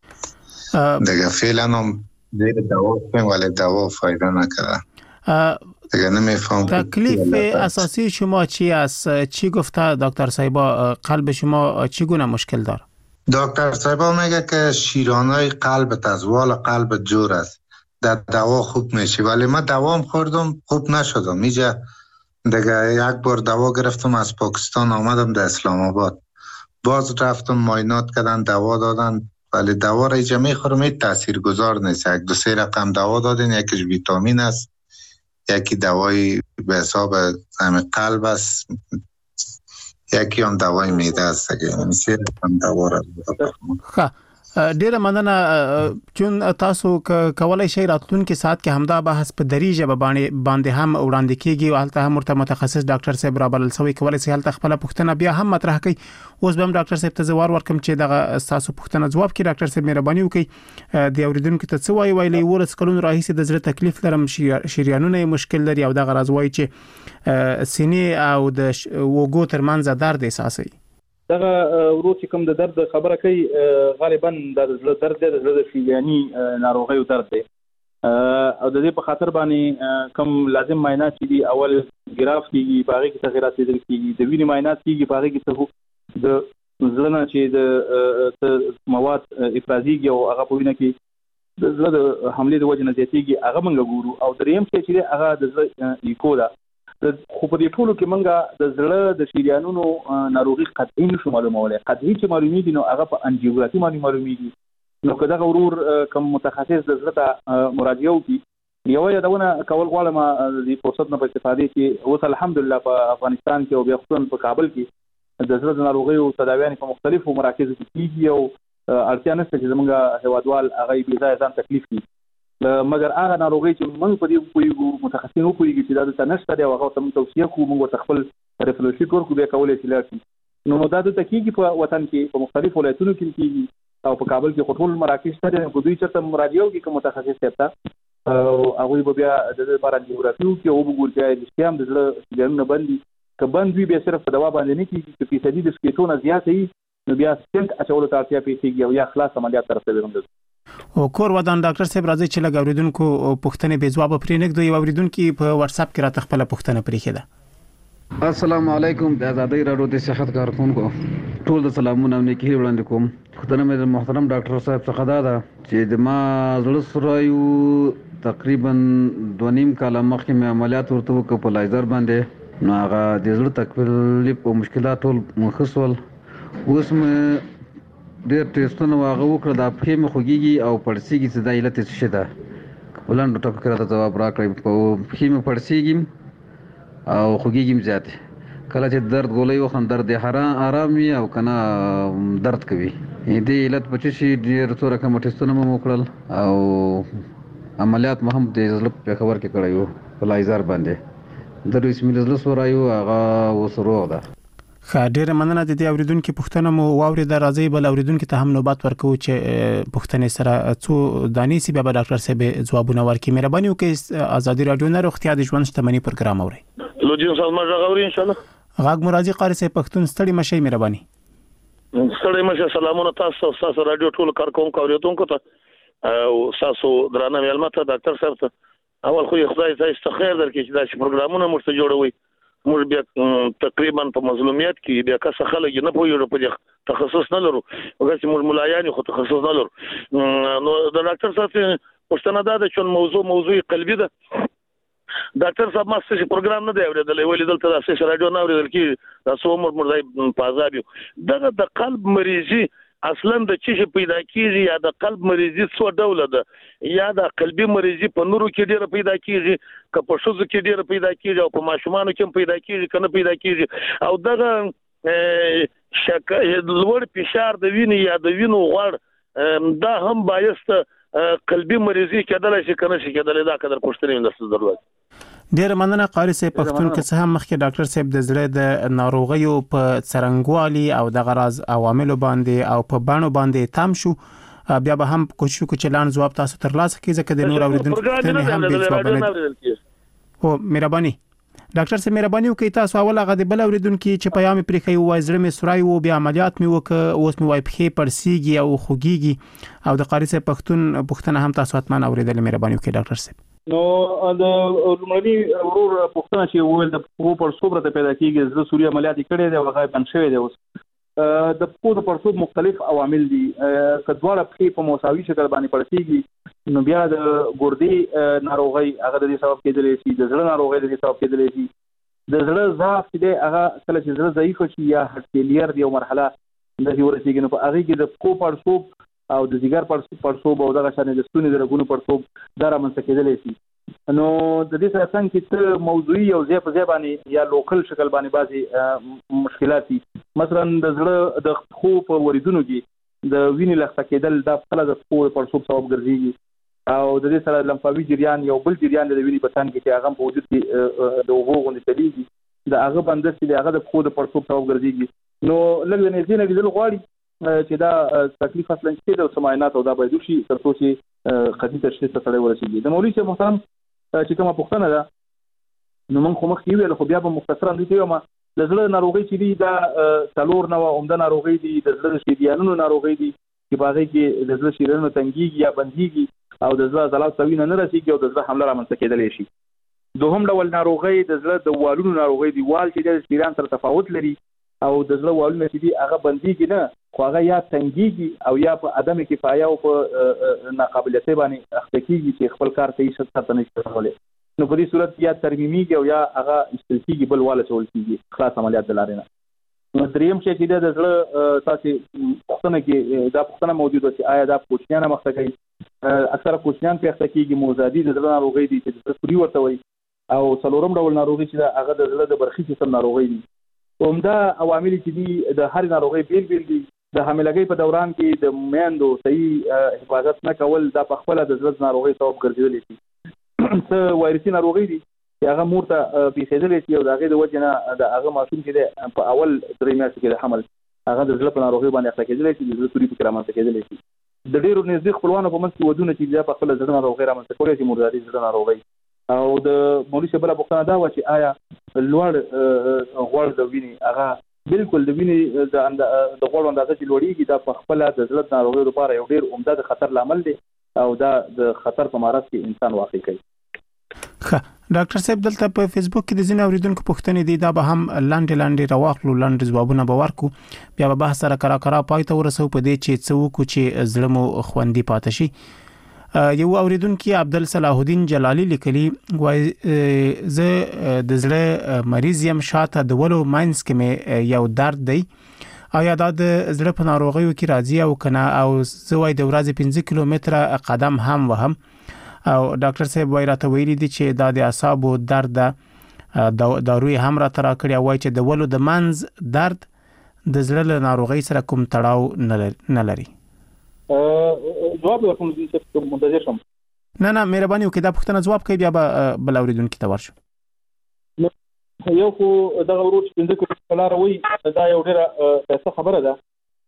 دیگه فعلا هم زیر دوا کنیم ولی دوا فایده نکرده دیگه نمیفهم تکلیف اساسی شما چی است؟ چی گفته دکتر صاحبا؟ قلب شما چی گونه مشکل داره؟ دکتر صاحبا میگه که شیرانای قلبت از وال قلبت جور است در دوا خوب میشی ولی من دوام خوردم خوب نشدم اینجا دیگه یک بار دوا گرفتم از پاکستان آمدم در اسلام آباد، باز رفتم معاینات کردن، دوا دادن، ولی دوا را ایجا میخورم هیچ تأثیر گذار نیست. یک دو سه رقم دوا دادن، یکیش ویتامین است، یکی دوای به حساب همه قلب است، یکی هم دوای معده است. یعنی سه رقم دوا را ښه ډیره مننه. چون تاسو کولای شئ راتلونکي ساعت کې همدا بحث په دري ژبه باندې هم وړاندې کیږي او هلته هم ورته متخصص ډاکټر صاحب رابلل شوی، کولای شئ هلته خپل پوښتنه بیا هم مطرح کړئ. اوس به هم ډاکټر صاحب ته زوار ورکم چې دغه تاسو پوښتنه جواب کړي. ډاکټر صاحب مهرباني وکړئ د اوریدونکو ته څه وایي. ویلي ورس کلون راهیسې د زړه تکلیف لرم، شریانونه مشکل لري او دغه راز وایي چې سینې او د وګو ترمنځ درد احساسوي. دغه ورو چې کوم د درد خبره کوي غالبا د زړه درد دی، د زړه د شریاني ناروغیو درد دی او د دې په خاطر باندې کوم لازم معاینات دي، اول ګراف کیږي، باغې کې تغیرات لیدل کیږي، د وینې معاینات کیږي، باغې کې څه د زړه نه چې د مواد افرازيږي او هغه په وینه کې د زړه د حملې د وجه نه زیاتېږي، هغه موږ ګورو. او دریم چې هغه د زړه ایکو ده. خو په دې ټولو کې موږ د زړه د شریانونو ناروغي قطعي نشو معلومولای. قطعي چې معلومیږي نو هغه په انجیوګرافي باندې معلومیږي. نو که دغه ورور کوم متخصص د زړه ته مراجعه وکړي، یو یادونه کول غواړم د فرصت نه په استفادې کې اوس الحمدلله په افغانستان کې او بیا خصوصا په کابل کې د زړه د ناروغیو تداویانې په مختلفو مراکزو کې کیږي او اړتیا نشته چې زموږ هیوادوال هغه بې ځایه ځان تکلیف کړي. مګر هغه ناروغي چې موږ په دې پوهیږو، متخصصین وپوهیږي چې دا دلته نشته دی او هغه ته موږ توصیه کوو، موږ ورته خپل ریفرنس ورکړو، بیا کولی شي لاړ شي. نو دا دلته کېږي په وطن کې په مختلفو ولایتونو کې کېږي او په کابل کې خو ټول مراکز شته دي. که دوی چېرته مراجعه وکړي که متخصص صاحب ته، هغوی به بیا د دې لپاره انجیوګرافي وکړي او وګوري چې رښتیا هم د زړه شریانونه بند دي. که بند وي بیا صرف په دوا باندې نه کېږي، که فیصدي د سکېټو نه زیاته وي نو بیا سټنټ اچولو ته اړتیا پیښیږي او یا خلاص عملیات طرف ته ویل. او کور ودان ډاکټر صاحب راځي چې لږ اوریدونکو پوښتنې به جواب پرې نږدو. یو اوریدونکو په واتس اپ کې راته خپل پوښتنه پرې کړه. السلام علیکم د آزادۍ راډیو د صحت کارکونکو ټول د سلامونه او نیکی وړاندې کوم. خدای مې محترم ډاکټر صاحب څخه دا ده چې د ما زړه سره یو تقریبا دوه نیم کال مخکې مې عملیات ورته وکړ په لایزر باندې، نو هغه د زړه تکلیف او مشکلات ټول مخصول. اوس مې ډېر ټیسټونه هغه وکړه، دا پښې مې خوږېږي او پړسېږي چې دا علت یې څه شی ده. په لنډو ټکو کې راته ځواب راکړئ. په پښې مې پړسېږي او خوږېږي مې زیات. کله چې درد ګولۍ وخورم درد یې ارام وي او که نه درد کوي. دې علت په څه شي ډېر څو رقمه ټیسټونه مې وکړل او عملیات مو هم د زړه په پېښور کې کړی و په لایزر باندې. درویس ملي زړه سوری و، هغه اوس روغ ده. ښه ډیره مننه. د دې اوریدونکو پوښتنه مو واورېده. راځي بل اوریدونکو ته هم نوبت ورکوو چې پوښتنې سره څو دانې سي بیا به ډاکټر صاحب ځوابونه ورکړي. مهرباني وکړئ ازادي راډیو نه روغتیا د ژوند شتمني پروګرام اورئ. لوجین صاحب ما غوړي ان شاء الله. غاګ مرادي قاری صاحب پښتون ستړي مشي. مهرباني ستړي مشه. سلامونه تاسو تاسو راډیو ټول کارکونکو اوریدونکو ته او تاسو درانه معلومات ډاکټر صاحب ته. اول خو خدای تاسو خیر درکړي چې دا پروګرامونه مرسته جوړوي. موږ بیا تقریبا په مظلومیت کې بیا که څه خلک نه پوهېږو، په دې تخصص نه لرو، وګورئ موږ ملایان خو تخصص نه لرو. نو د ډاکټر صاحب پوښتنه دا ده چې موضوع موضوع قلبي ده. ډاکټر صاحب ما څه پروګرام نه دی اورېدلی، ولې دلته داسې راډیو نه اورېدل کېږي. دا څو عمر موږ په عذاب یو. دغه د قلب مریضي اصلا د چی پیدا کیږي، یا د قلب مریضي څو ډول ده، یا د قلبي مریضي په نورو کې ډیره پیدا کیږي، که په شوزو کې ډیره پیدا کیږي او په ماشومانو کې پیدا کیږي کنه پیدا کیږي. او دغه شک لوړ فشار د وینې یا د وینو غوړ دا هم باعث قلبي مریضي کېدلی شي کنه شي کېدلی. دا قدر پوښتنې نشته ضرورت. ډیر مننه قاری صاحب. پښتون کې څه هم مخکې ډاکټر صاحب د زړه د ناروغیو په څرنګوالي او د غراز عواملو باندې او په بانو باندې تام شو، بیا به هم کوشش وکړو چې لاندې جواب تاسو ترلاسه کړئ ځکه د نور اوریدونکو پوښتنې هم به جواب نه. او مهرباني ډاکټر صاحب مهرباني وکړئ تاسو اول هغه د بل اوریدونکو چې پیغام پرې کوي وای زړه مې سورای وو بیا عملیات مې وکړ اوس مې وای پخې پړسیږي او خوږیږي. او د قاری صاحب پښتون پښتنه هم تاسو حتمان اوریدل. مهرباني وکړئ ډاکټر صاحب. نو د لومړني ورور پوښتنه چې وویل د پښو پړسوب راته پیدا کېږي، زړه سوري عملیات کړی دی او هغه بند شوی دی. اوس د پښو د پړسوب مختلف عوامل دي. که دواړه پښې په مساوي شکل باندې پړسیږي نو بیا د ګردې ناروغي هغه د دې سبب کېدلی شي، د زړه ناروغي د دې سبب کېدلی شي، د زړه ضعف چې دی هغه کله چې زړه ضعیف شي یا هارت فیلیر دی یو مرحله د ورسېږي نو په هغه کې د پښو پړسوب او د ځیګر پړسوب او دغه شان د ستوني د رګونو پړسوب دا رامنځته کېدلی شي. نو د دې سره څنګه چې ته موضوعي او ځای په ځای باندې یا لوکل شکل باندې بعضې مشکلات دي، مثلا د زړه د پښو په وریدونو کې د وینې لخته کېدل دا خپله د پښو د پړسوب سبب ګرځېږي او د دې سره لمفاوي جریان یو بل جریان د وینې په تن کې چې هغه په وجود کې د اوبو غوندې چلیږي د هغه بندش چې د هغه د پښو د پړسوب سبب ګرځېږي. نو لږ د نږدې نه لیدل غواړي چې دا تکلیف اصلا چې د معاینات او دا باید وشي تر څو چې قطعي تشخیص ته سړی ورسېږي. د مولوي صاحب محترم چې کومه پوښتنه ده نو موږ خو مخکې ویل خو بیا به مختصرا دوی ته وایم د زړه ناروغۍ چې دي دا څلور نوع عمده ناروغۍ دي. د زړه د شریانونو ناروغۍ دي چې په هغې کې د زړه شریانونه تنګېږي یا بندېږي او د زړه عضلات ته وینه نه رسېږي او د زړه حمله رامنځته کېدلی شي. دوهم ډول ناروغۍ د زړه د والونو ناروغۍ دي. وال چې د شریان سره تفاوت لري او د زړه والونه چې دي هغه بندېږي نه خو هغه یا تنګېږي او یا په عدم کفایه او په ناقابلیتۍ باندې اخته کېږي چې خپل کار صحیح سرته نشي کولی. نو په دې صورت یا ترمیمیږي او یا هغه ایستل کېږي بل واله اچول کېږي خلاص عملیات د لارې نه. نو دریم شی چې دی د زړه تاسې پوښتنه کې دا پوښتنه موجوده چې آیا دا کوچنیان هم اخته کوي؟ اکثره کوچنیان پرې اخته کېږي. موزادي د زړه ناروغۍ دي چې د زړه سوري ورته وایي او څلورم ډول ناروغي چې ده هغه د زړه د برخي سیستم ناروغۍ دي. عمده عوامل چې دي د هرې ناروغۍ بیل بیل دي. د حاملګۍ په دوران کې د میندو صحیح حفاظت نه کول دا په خپله د زړه ناروغۍ سبب ګرځېدلی شي. څه وایرسي ناروغۍ دي چې هغه مور ته پیښېدلی شي او د هغې د وجې نه د هغه ماشوم چې دی په اول درې میاشتو کې د حمل هغه د زړه په ناروغۍ باندې اخته کېدلی شي، د زړه سوري پکې رامنځته کېدلی شي. د ډېرو نږدې خپلوانو په منځ کې ودونه چې دا په خپله زړه ناروغۍ رامنځته کولی شي، مرداري زړه ناروغۍ. او د مولوي صاحب بله پوښتنه دا وه چې آیا لوړ غوړ د وینې هغه بالکل د وینې د غوړو اندازه چې لوړېږي دا په خپله د زړه ناروغیو لپاره یو ډېر عمده د خطر لامل دی او دا د خطر په معرض کې انسان واقع کوي. ښه ډاکټر صاحب دلته په فیسبوک کې د ځینې اورېدونکو پوښتنې دي، دا به هم لاندې لاندې راواخلو، لاندې ځوابونه به ورکړو، بیا به بحث سره کرا کرا پای ته ورسوو په دې چې څه وکړو چې زړه مو خوندي پاتې شي. یو اوریدونکو عبدل صلاح الدین جلالی لیکلی وای زه د زړه مریض یم، شاته د ولو ماینس کې مې یو درد دی، آیا دا د زړه په ناروغیو کې راځي او کنه؟ او زه وای د ورځې پنځه کیلومتره قدم هم وهم او ډاکټر صاحب وای راته ویلي دي چې دا د اعصابو درد ده، داروی هم راته راکړی، وای چې د ولو د منځ درد د زړه له ناروغۍ سره کوم تړاو نه لري. جواب ورکوم چې منتظر شم. نه نه مهرباني وکړئ دا پوښتنه ځواب کوي بیا به بل اوریدونکي ته ورشو. یو خو دغه ورور چې پنځه کیلومتره لاره وایي دا یو ډېره ښایسته خبره ده.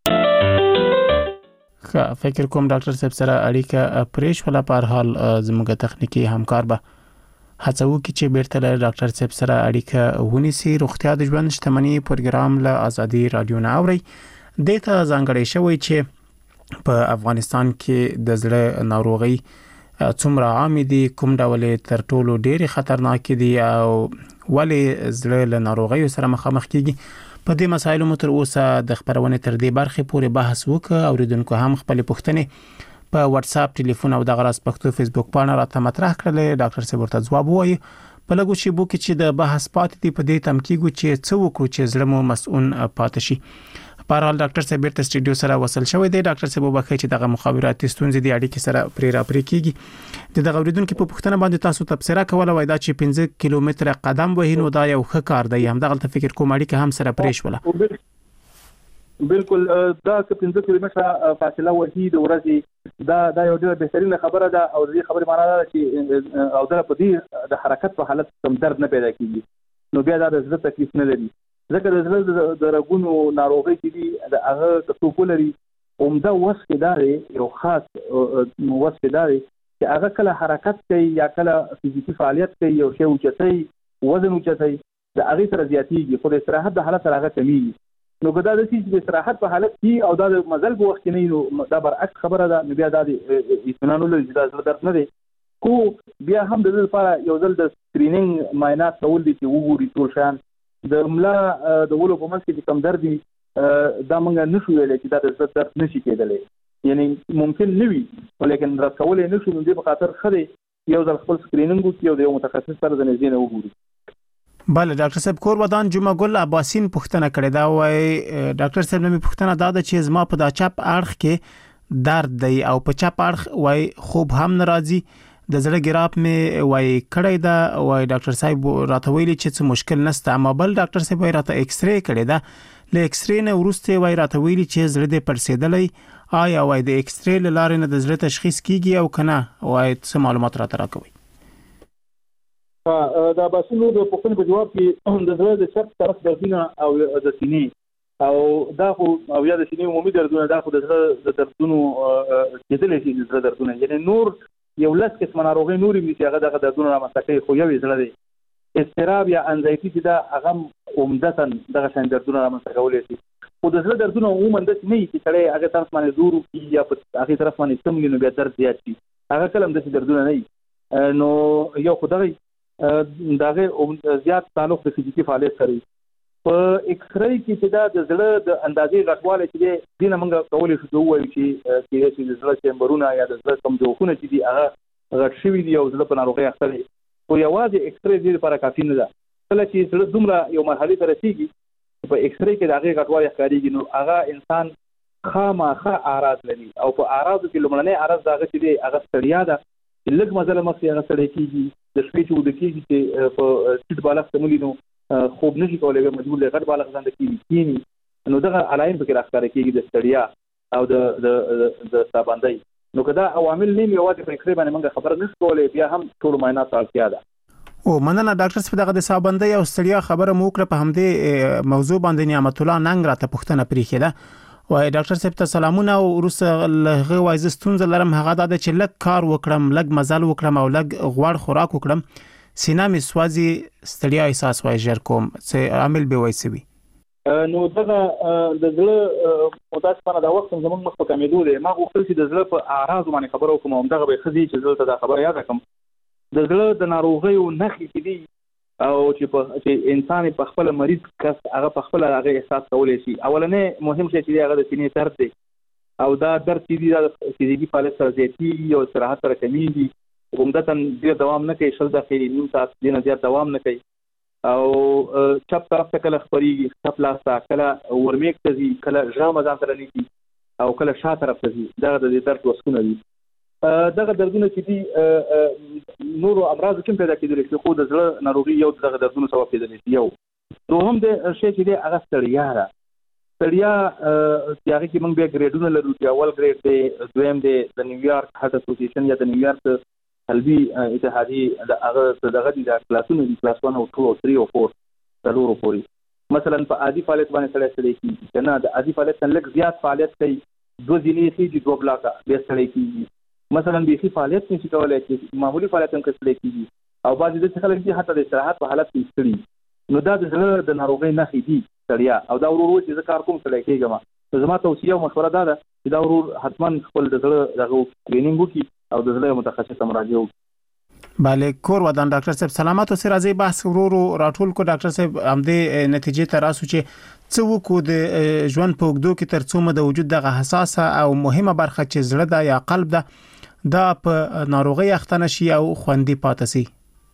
ښه فکر کوم ډاکټر صاحب سره اړیکه پرې شوله، په هر حال زموږ تخنیکي همکار به هڅه وکړي چې بیرته له ډاکټر صاحب سره اړیکه ونیسي. روغتیا د ژوند شتمني پروګرام له ازادي رادیو نه اورئ. دې ته ځانګړی شوی چې په افغانستان کې د زړه ناروغي څومره عام دي، کوم ډول تر ټولو ډېرې خطرناک دي او ولې زړه له ناروغیو سره مخامخ کیږي. په دې مسایلو مو تر اوسه د خبرونې تر دې برخې پورې بحث وکړ. اوریدونکو هم خپل پوښتنې په واتس اپ، ټلیفون او د غراس پښتو فیسبوک باندې راته مطرح کړل. ډاکټر صاحب ورته ځواب وایي. په لږو شیبو کې چې د بحث پاتې دي په دې تم کېږو چې څه وکړو چې زړه مو مسؤون پاتې شي. په هر حال ډاکټر صاحب بیرته سټوډیو سره وصل شوی دی. ډاکټر صاحب وبخښئ چې دغه مخابراتي ستونزې د اړیکې سره پرې را پرې کېږي. د دغه اوریدونکو په پوښتنه باندې تاسو تبصره کوله وای دا چې پنځه کیلومتره قدم وهي نو دا یو ښه کار دی، همدغه فکر کوم اړیکه هم سره پرې شوله. بالکل دا که پنځه کیلومتره فاصله وهي د ورځې دا دا یو ډېره بهترینه خبره ده او د دې خبرې معنا ده چې او دا په دې د حرکت په حالت کم درد نه پیدا کېږي نو بیا دا د زړه تکلیف نه لري. ځکه د زړه د رګونو ناروغۍ چې دي د هغه که څوک ولري عمده وس کې دا دی، یو خاص وس کې دا دی چې هغه کله حرکت کوي یا کله فزیکي فعالیت کوي، یو شی اوچتوي، وزن اوچتوي، د هغې سره زیاتېږي خو د استراحت د حالت سره هغه کمیږي. نو که دا د چې د استراحت په حالت کې او دا د مزل په وخت کې نه وي نو دا برعکس خبره ده، نو بیا دا د اطمینان ولري چې دا زړه درد نه دی. خو بیا هم د دې لپاره یو ځل د سکرینینګ معاینات کول دي چې وګوري ټول شیان. د ملا د ولو په منځ کې چې کم درد وي دا موږ نشو ویلی چې دا د زړه درد نشي کېدلی، یعنی ممکن نه وي ولیکن رد کولی نه شو. نو دې په خاطر ښه دی یو ځل خپل سکرینینګ وکړي او د یو متخصص سره د نږدې نه وګوري. بله ډاکټر صاحب کور ودان جمعه ګل عباسین پوښتنه کړې دا وای ډاکټر صاحب نومي پوښتنه دا ده چې زما په دا چپ اړخ کې درد دی او په چپ اړخ وای خوب هم ناراضي د زړه ګراپ می وای کړی دا وای ډاکټر صاحب راته ویلي چې څه مشکل نشته اما بل ډاکټر صاحب راته ایکس ری کړی دا له ایکس ری نه ورسته وای راته ویلي چې زړه دې پړسېدلی آیا وای د ایکس ری لاره نه د زړه تشخیص کیږي او کنه وای څه معلومات راته راکوي دا باسنو د پوښتنې په جواب کې د زړه د چپ طرف دردونه او د سینې او دا خو او یا د سینې عمومي دردونه دا خو د زړه د دردونو کېدلی شي د زړه دردونه یعنی نور یو لاس قسم ناروغي نوري مې چې هغه دغه دردونه رامنځته کوي خو یو زړه دی اضطراب یا انزایټي چې دا هغه عمدتاً دغه شان دردونه رامنځته کولی شي خو د زړه دردونه عموما داسې نه وي چې سړی هغه طرف باندې زور وکړي یا په هغې طرف باندې څملي نو بیا درد زیات شي هغه کله هم داسې دردونه نه وي نو یو خو دغه دغه زیات تعلق د فزیکي فعالیت سره په ایکس ری کې چې دا د زړه د اندازې غټوالی چې دی دې نه موږ کولی شو چې ووایو چې کېدای شي د زړه چیمبرونه یا د زړه کوم جوخونه چې دي هغه غټ شوي دي او زړه په ناروغۍ اخته دی خو یوازې ایکس ری دې لپاره کافي نه ده کله چې زړه دومره یو مرحلې ته رسېږي په ایکس ری کې د هغې غټوالی ښکارېږي نو هغه انسان خامخا اعراض لري او په اعراضو کې لومړنی اعراض د هغه چې دی هغه ستړیا ده چې لږ مزله مخکې هغه سړی کېږي د شپې چې اوده کېږي چې په ټیټ بالغ ته ملي نو خوب نشي کولی بیا مجبور دی غټ بالغ ځان ته کېږي کېني نو دغه علایم پکې راښکاره کېږي د ستړیا او د د سابندۍ نو که دا عوامل نه وي یوازې په ایکس ری باندې موږ خبره نشو کولی بیا هم ټولو معایناتو ته اړتیا ده او مننه ډاکټر صاحب دغه د سابندۍ او ستړیا خبره مو وکړه په همدې موضوع باندې نعمت الله ننګ راته پوښتنه پرېښې ده وای ډاکټر صاحب ته سلامونه او وروسته له وای زه ستونزه لرم هغه دا ده چې لږ کار وکړم لږ مزل وکړم او لږ غوړ خوراک وکړم سینه مې سوځي ستړیا احساس وای ژر کوم څه عامل به وای سوي نو دغه د زړه متاسفانه دا وخت زموږ مخ په کمیدو دی ما غوښتل چې د زړه په اعراضو باندې خبره وکړم او همدغه به ښه دي چې زه ته دا خبره یاده کړم د زړه د ناروغیو نښې چې دي او چې په چې انسان په خپل مریض کس هغه په خپل هغه احساس کولی شي اولنې مهم شی چې دی هغه د سینې درد دی او دا درد چې دی د فزیکي فعالیت سره زیاتېږي او استراحت سره کمیږي عمدتاً ډېر دوام نه کوي شل دقیقې نیم ساعت دې نه زیات دوام نه کوي او چپ طرف ته کله خپرېږي چپ لاس ته کله ورمېږ ته ځي کله ژامه ځان سره نیسي او کله شا طرف ته ځي دغه د دې درد وسونه دي دغه دردونه چې دي نورو امراضو کې پیدا کېدلی شي خو د زړه ناروغي یو دغه دردونو سبب کېدلی شي یو دوهم د شی چې دی هغه ستړیا ده ستړیا چې هغې کې موږ بیا ګریډونه لرو چې اول ګریډ دی دویم دی د نیویارک هارټ اسوسیشن یا د نیویارک قلبي اتحادیې د هغه دغه دي دا کلاسونه دي کلاس ون او ټو او تھری او فور څلورو پورې مثلا په عادي فعالیت باندې سړی ستړی کېږي که نه د عادي فعالیت نه لږ زیات فعالیت کوي دوه ځینې خېږي دوه بلاکه بیا ستړی کېږي مثلا بیخي فعالیت نشي کولی چې معمولي فعالیت هم که ستړی کېږي او بعضې داسې خلک دي حتی د استراحت په حالت کې ستړي نو دا د زړه د ناروغۍ نښې دي ستړیا او دا ورور چې زه کار کوم ستړی کېږم نو زما توصیه او مشوره دا ده چې دا ورور حتما خپل د زړه دغه سکرینینګ وکړي او د زړه متخصص ته مراجعه وکړي بله کور ودان ډاکټر صاحب سلامات اوسئ راځئ بحث ورو راټول کو ډاکټر صاحب همدې نتیجې ته راسو چې څه وکړو د ژوند په اوږدو کې تر څو مو د وجود دغه حساسه او مهمه برخه چې زړه ده یا قلب ده دا په ناروغۍ اخته نشي او خوندي پاتې شي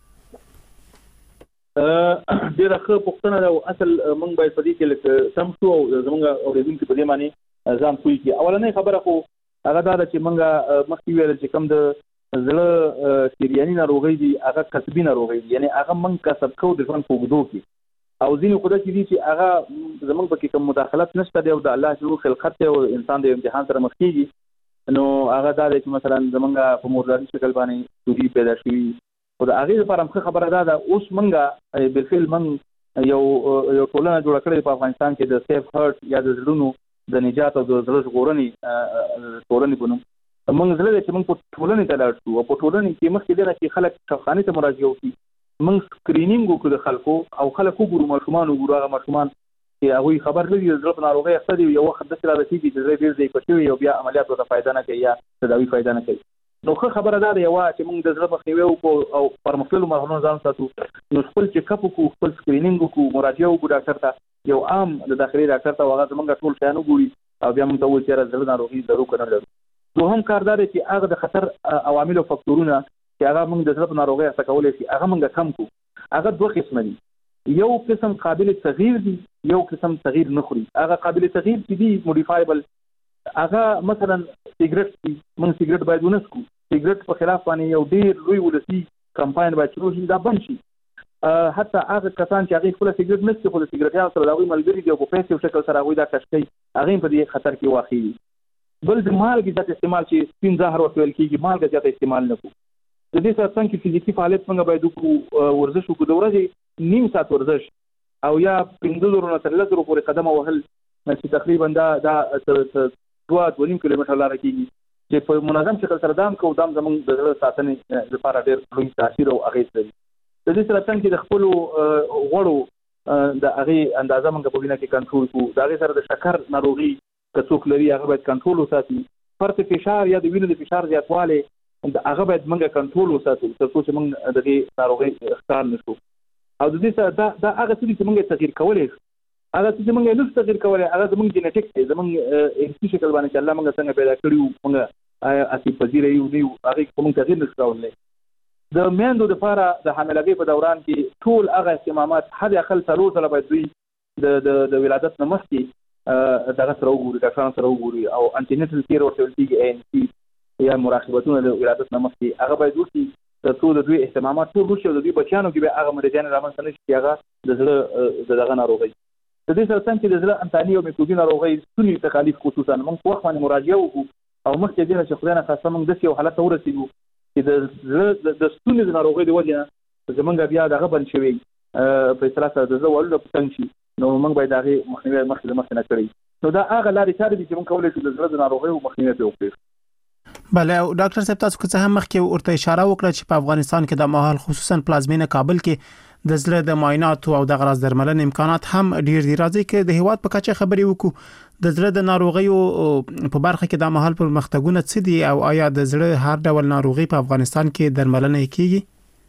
ډېره ښه پوښتنه ده او اصل موږ باید په دې کې لږ سم شو او زموږ اورېدونکي په دې باندې ځان پوه کړي اولنۍ خبره خو هغه دا ده چې موږ مخکې ویل چې کوم د زړه شریاني ناروغۍ دي هغه کسبي ناروغۍ دي یعنې هغه موږ کسب کوو د ژوند په اوږدو کې او ځینې خو داسې دي چې هغه زموږ پکې کوم مداخلت نشته دی او د الله جل خلقت دی او انسان د امتحان سره مخ کېږي نو هغه دا دی چې مثلا زمونږ په مورداري شکل باندې سوري پیدا شوي خو د هغې لپاره هم ښه خبره دا ده اوس موږ بالفعل موږ یو یو ټولنه جوړه کړې په افغانستان کې د سیف هرټ یا د زړونو د نجات او د زړه ژغورنې ټولنې په نوم موږ زړه دی چې موږ په ټولنې ته لاړ شو او په ټولنې کې مخکې دغه چې خلک شفاخانې ته مراجعه وکړي موږ سکرینینګ وکړو د خلکو او خلک وګورو ماشومان وګورو هغه ماشومان چې هغوی خبر نه دي د زړه په ناروغۍ اخته دي یو وخت داسې را رسېږي چې زړه ډېر ضعیفه شوي او بیا عملیات ورته فایده نه کوي یا تداوي فایده نه کوي نو ښه خبره دا ده یوه چې موږ د زړه مخنیوی وکړو او پرمختللو مرحلو ځان ساتو نو خپل چیکاپ وکړو خپل سکرینینګ وکړو مراجعه وکړو ډاکټر ته یو عام د داخلي ډاکټر ته هغه زموږ ټول شیان وګوري او بیا موږ ته ووایي چې زړه ناروغي لرو که نه لرو دوهم کار دا دی چې هغه د خطر عوامل او فکتورونه چې هغه موږ د زړه په ناروغۍ اخته کولی شي هغه موږ کم کړو هغه دوه قسمه دي یو قسم قابل تغییر دي، یو قسم تغییر نه خوري. هغه قابل تغییر چې دي موډیفایبل، هغه مثلا سیګریټ دي، موږ سیګریټ باید ونه څکو. سیګریټ په خلاف باندې یو ډیر لوی ولسی کمپاین باید شروع شي، دا بند شي. حتی هغه کسان چې هغه خپل سیګریټ نه څکي خو د سیګریټ سره د هغوی ملګري دي او په پیسې په شکل سره هغوی دا کش کوي، هغه په دې خطر کې واقع دي. بل د مالګې زیات استعمال چې سپین زهر ورته ویل کېږي، مالګه زیاته استعمال نه کړو. د دې سره څنګه چې فزیکي فعالیت موږ باید وکړو، ورزش وکړو، د ورځې نیم ساعت ورزش او یا پنځه زرو نه تر لس زرو پورې قدم وهل چې تقریبا دا دا دوه دوه نیم کیلومتر لاره کېږي، چې په منظم شکل سره دام کوو. دام زموږ د زړه ساتنې لپاره ډېر لوی تاثیر او اغېز لري. د دې سره څنګه چې د خپلو غوړو د هغې اندازه موږ په وینه کې کنټرول کړو. د هغې سره د شکر ناروغي که څوک لري هغه باید کنټرول وساتي. فرط فشار یا د وینې د فشار زیاتوالی هغه باید موږ کنټرول وساتو تر څو چې موږ د دې ناروغۍ ښکار نه شو. او د دې سره دا دا هغه څه دي چې موږ یې تغییر کولی شو. هغه څه چې موږ یې نشو تغییر کولی، هغه زموږ جینیټیک دی، زموږ ارثي شکل باندې چې الله موږ څنګه پیدا کړي وو، موږ اسیب پذیره یو نه یو، هغې کې موږ تغییر نشو کولی. د میندو دپاره د حاملګۍ په دوران کې ټول هغه اهتمامات حد اقل څلور ځله باید دوی د د ولادت نه مخکې دغه سره وګوري، ډاکټرانو سره وګوري او انټینیټل کیر ورته ویل کېږي، اے ان سي یا مراقبتونه د ولادت نه مخکې هغه باید وکړي تر څو د دوی اهتمامات ټول وشي او د دوی بچیانو کې بیا هغه مریضیانې رامنځته نه شي چې هغه د زړه د دغه ناروغۍ. د دې سره څنګه چې د زړه انتاني او میکروبي ناروغۍ ستوني تکالیف خصوصا موږ په وخت باندې مراجعه وکړو او مخکې دې نه چې خدای نه خواسته موږ داسې یو حالت ته ورسېږو چې د زړه د ستوني د ناروغۍ د وجې نه زموږ بیا دغه بند شوی په اصطلاح سره د زړه والونه په تنګ شي، نو موږ باید د هغې مخنیوی مخکې د مخکې نه کړی. نو دا هغه لارې چارې دي چې موږ کولی شو د زړه د ناروغیو مخنیوی پرې وکړو. بله او ډاکټر صاحب تاسو که څه هم مخکې ورته اشاره وکړه چې په افغانستان کې د مهال خصوصا پلازمینه کابل کې د زړه د معایناتو او د غراض درملنې امکانات هم ډیر دي. راځي کې د هیواد په کچه خبرې وکړو د زړه د ناروغیو په برخه کې د مهال پرمختګونه څه دي او آیا د زړه هر ډول ناروغي په افغانستان کې درملنه کیږي؟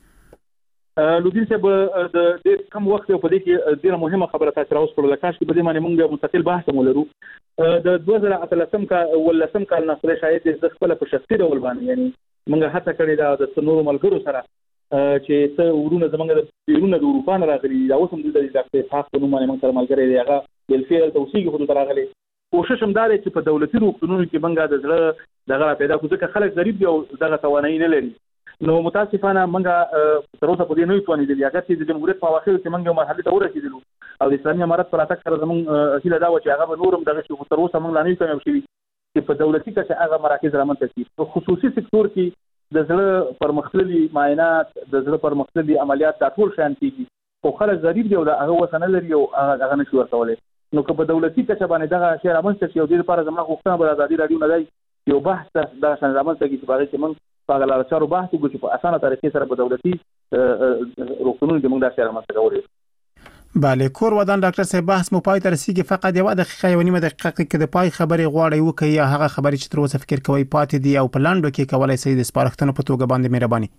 لودین صاحب د ډېر کم وخت په دې کې ډېره مهمه خبره تاسو راوستله. کاش چې په دې باندې موږ مستقل بحث هم ولرو. د دوه زره اتلسم کال ولسم کال نه سره شاید د خپل په شخصي ډول باندې یعنی موږ هڅه کړې ده د نورو ملګرو سره چې ته ورونه زمونږ د بیرونه د اروپا نه راغلي دا اوس هم د ډاکټر خاص په نوم باندې موږ سره ملګری دی، هغه بالفعل توصیه خو ته راغلي. کوشش هم دا دی چې په دولتي روغتونونو کې موږ د زړه دغه پیدا کړو ځکه خلک غریب دي او دغه توانایي نه لري. نو متاسفانه موږ تر اوسه په دې نه یو توانېدلي، هغه چې د جمهوریت په اواخرو کې موږ یو مرحلې ته ورسېدلو او د اسلامي امارت پر راتګ سره زموږ هیله دا وه چې هغه به نور هم دغه شي، خو تر اوسه موږ لا نه یو کامیاب شوي چې په دولتي کچه هغه مراکز رامنځته کړي. په خصوصي سکتور کې د زړه پرمختللي معاینات، د زړه پرمختللي عملیات دا ټول شیان کېږي، خو خلک غریب دي او د هغه وسه نه لري او هغه نه شي ورکولی. نو که په دولتي کچه باندې دغه شی رامنځته شي او دې لپاره زما غوښتنه به د ازادي راډیو نه دی یو بحث دغه شان رامنځته کړي چې په هغې کې موږ په هغه لاره چارو بحث وکړو چې په اسانه طریقې سره په دولتي روغتونونو کې موږ دا شی رامنځته کولی شو. بله کور ودان ډاکټر صاحب بحث مو پای ته رسیږي، فقط یوه دقیقه یوه نیمه دقیقه کې د پای خبرې غواړئ وکړئ یا هغه خبرې چې تر اوسه فکر کوئ پاتې دي او په لنډو کې کولی شئ د سپارښتنو په توګه باندې مهرباني.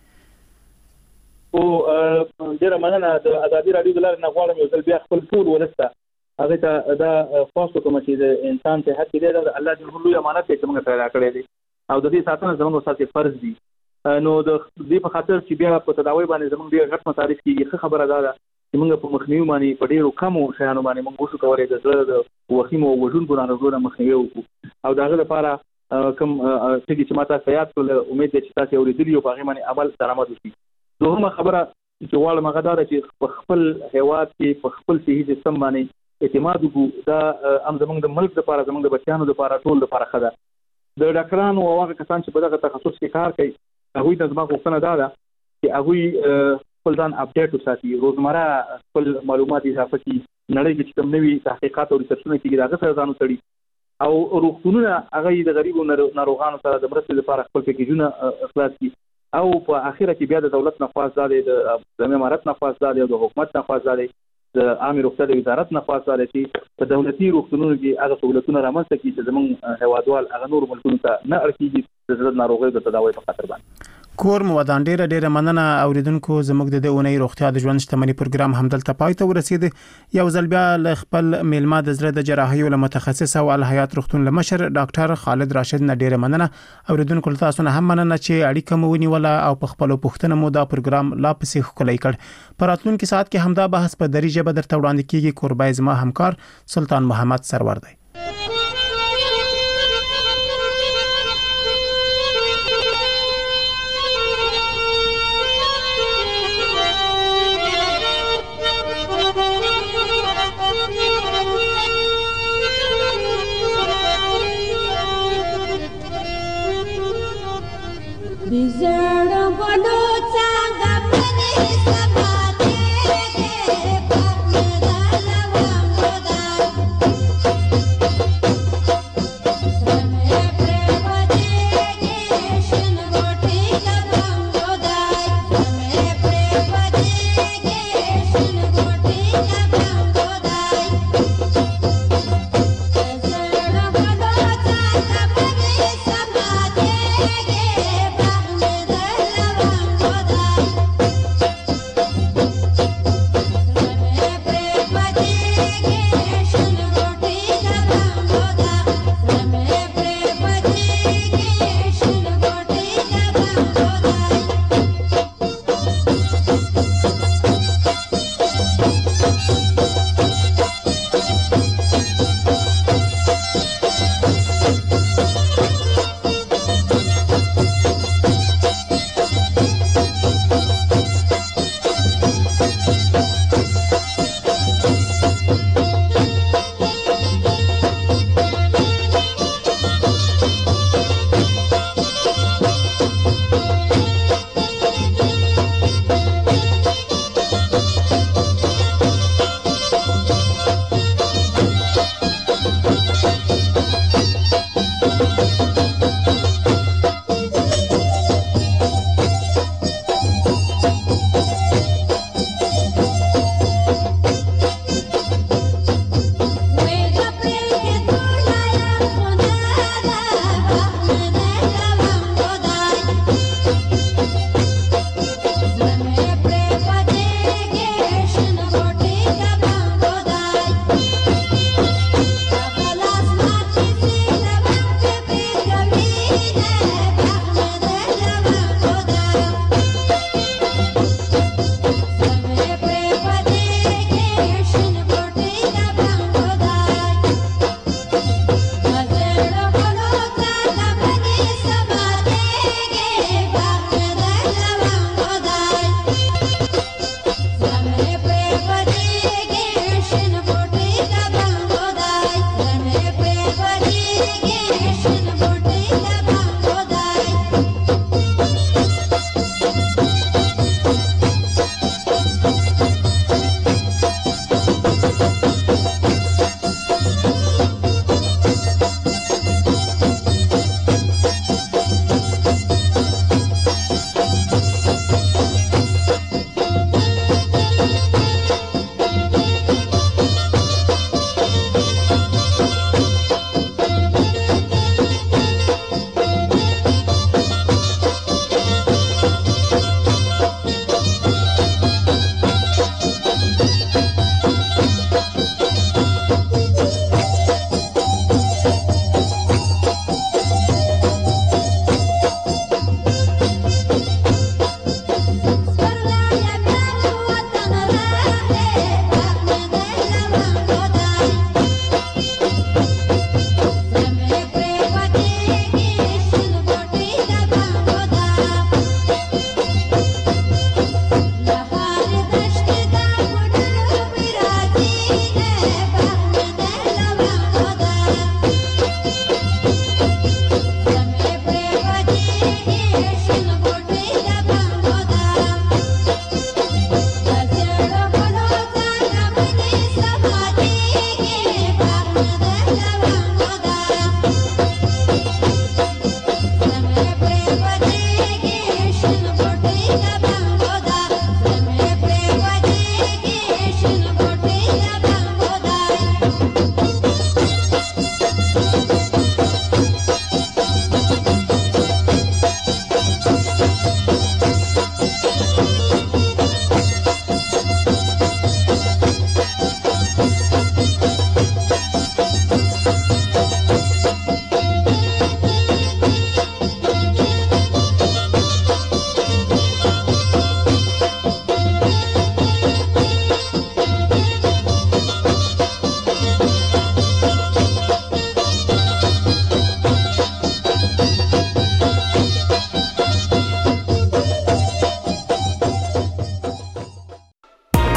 او ډېره مننه. د ازادي راډیو د لارې نه غواړم یو ځل بیا خپل ټول ولس ته هغې ته دا خواست وکړم چې د انسان صحت چې دی دا د الله جل لوی امانت دی چې موږ پیدا کړی دی او د دې ساتنه زموږ اساسي فرض دي. نو د دې په خاطر چې بیا په تداوی باندې زموږ ډېر غټ مصارف کېږي، ښه خبره دا ده چې موږ په مخنیوي باندې په ډېرو کمو شیانو باندې موږ وشو کولی د زړه د وخیمو او وژونکو ناروغیو نه مخنیوي وکړو او د هغه لپاره کوم ټکي چې ما تاسو یاد کړل امید دی چې تاسو یې اورېدلي او په هغې باندې عمل درآمد وشي. دوهمه خبره چې غواړم هغه دا ده چې په خپل هېواد کې په خپل صحي سیستم باندې اعتماد وکړو. دا هم زموږ د ملک دپاره، زموږ د بچیانو دپاره، ټول دپاره ښه ده. د ډاکټرانو او هغه کسان چې په دغه تخصص کې کار کوي هغوی ته زما غوښتنه دا ده چې هغوی خپل ځان اپډیټ وساتي، روزمره خپل معلومات اضافه کړي، نړۍ کې چې کوم نوي تحقیقات او ریسرچونه کېږي د هغه سره ځان وتړي او روغتونونه هغه د غریبو ناروغانو سره د مرستې لپاره خپل پیکیجونه خلاص کړي او په اخره کې بیا د دولت نه خواست دا دی، د اسلامي امارت نه خواست دا دی او د حکومت نه خواست دا دی، د عامې روغتیا د وزارت نه خواست دا دی چې په دولتي روغتونونو کې هغه سهولتونه رامنځته کړي چې زموږ هېوادوال هغه نورو ملکونو ته نه اړ کېږي د زړه ناروغیو د تداوی په خاطر باندې. کور مو ودان ډیره ډیره مننه اوریدونکو زموږ د اونۍ روغتیا د ژوند شتمنۍ پروګرام همدلته پای ته ورسید. یو ځل بیا ل خپل میلمه د زړه د جراحي او متخصص او الحیات روغتون لمشر ډاکټر خالد راشد نه ډیره مننه. اوریدونکو تاسو نه هم مننه چې اړیکه مو ونیوله او په خپل پوښتنه مو دا پروګرام لا پسې خولای کړ. په راتلونکي ساعت کې همدا بحث په دری ژبه درته وړاندې کیږي. کوربای زما همکار سلطان محمد سرور دی.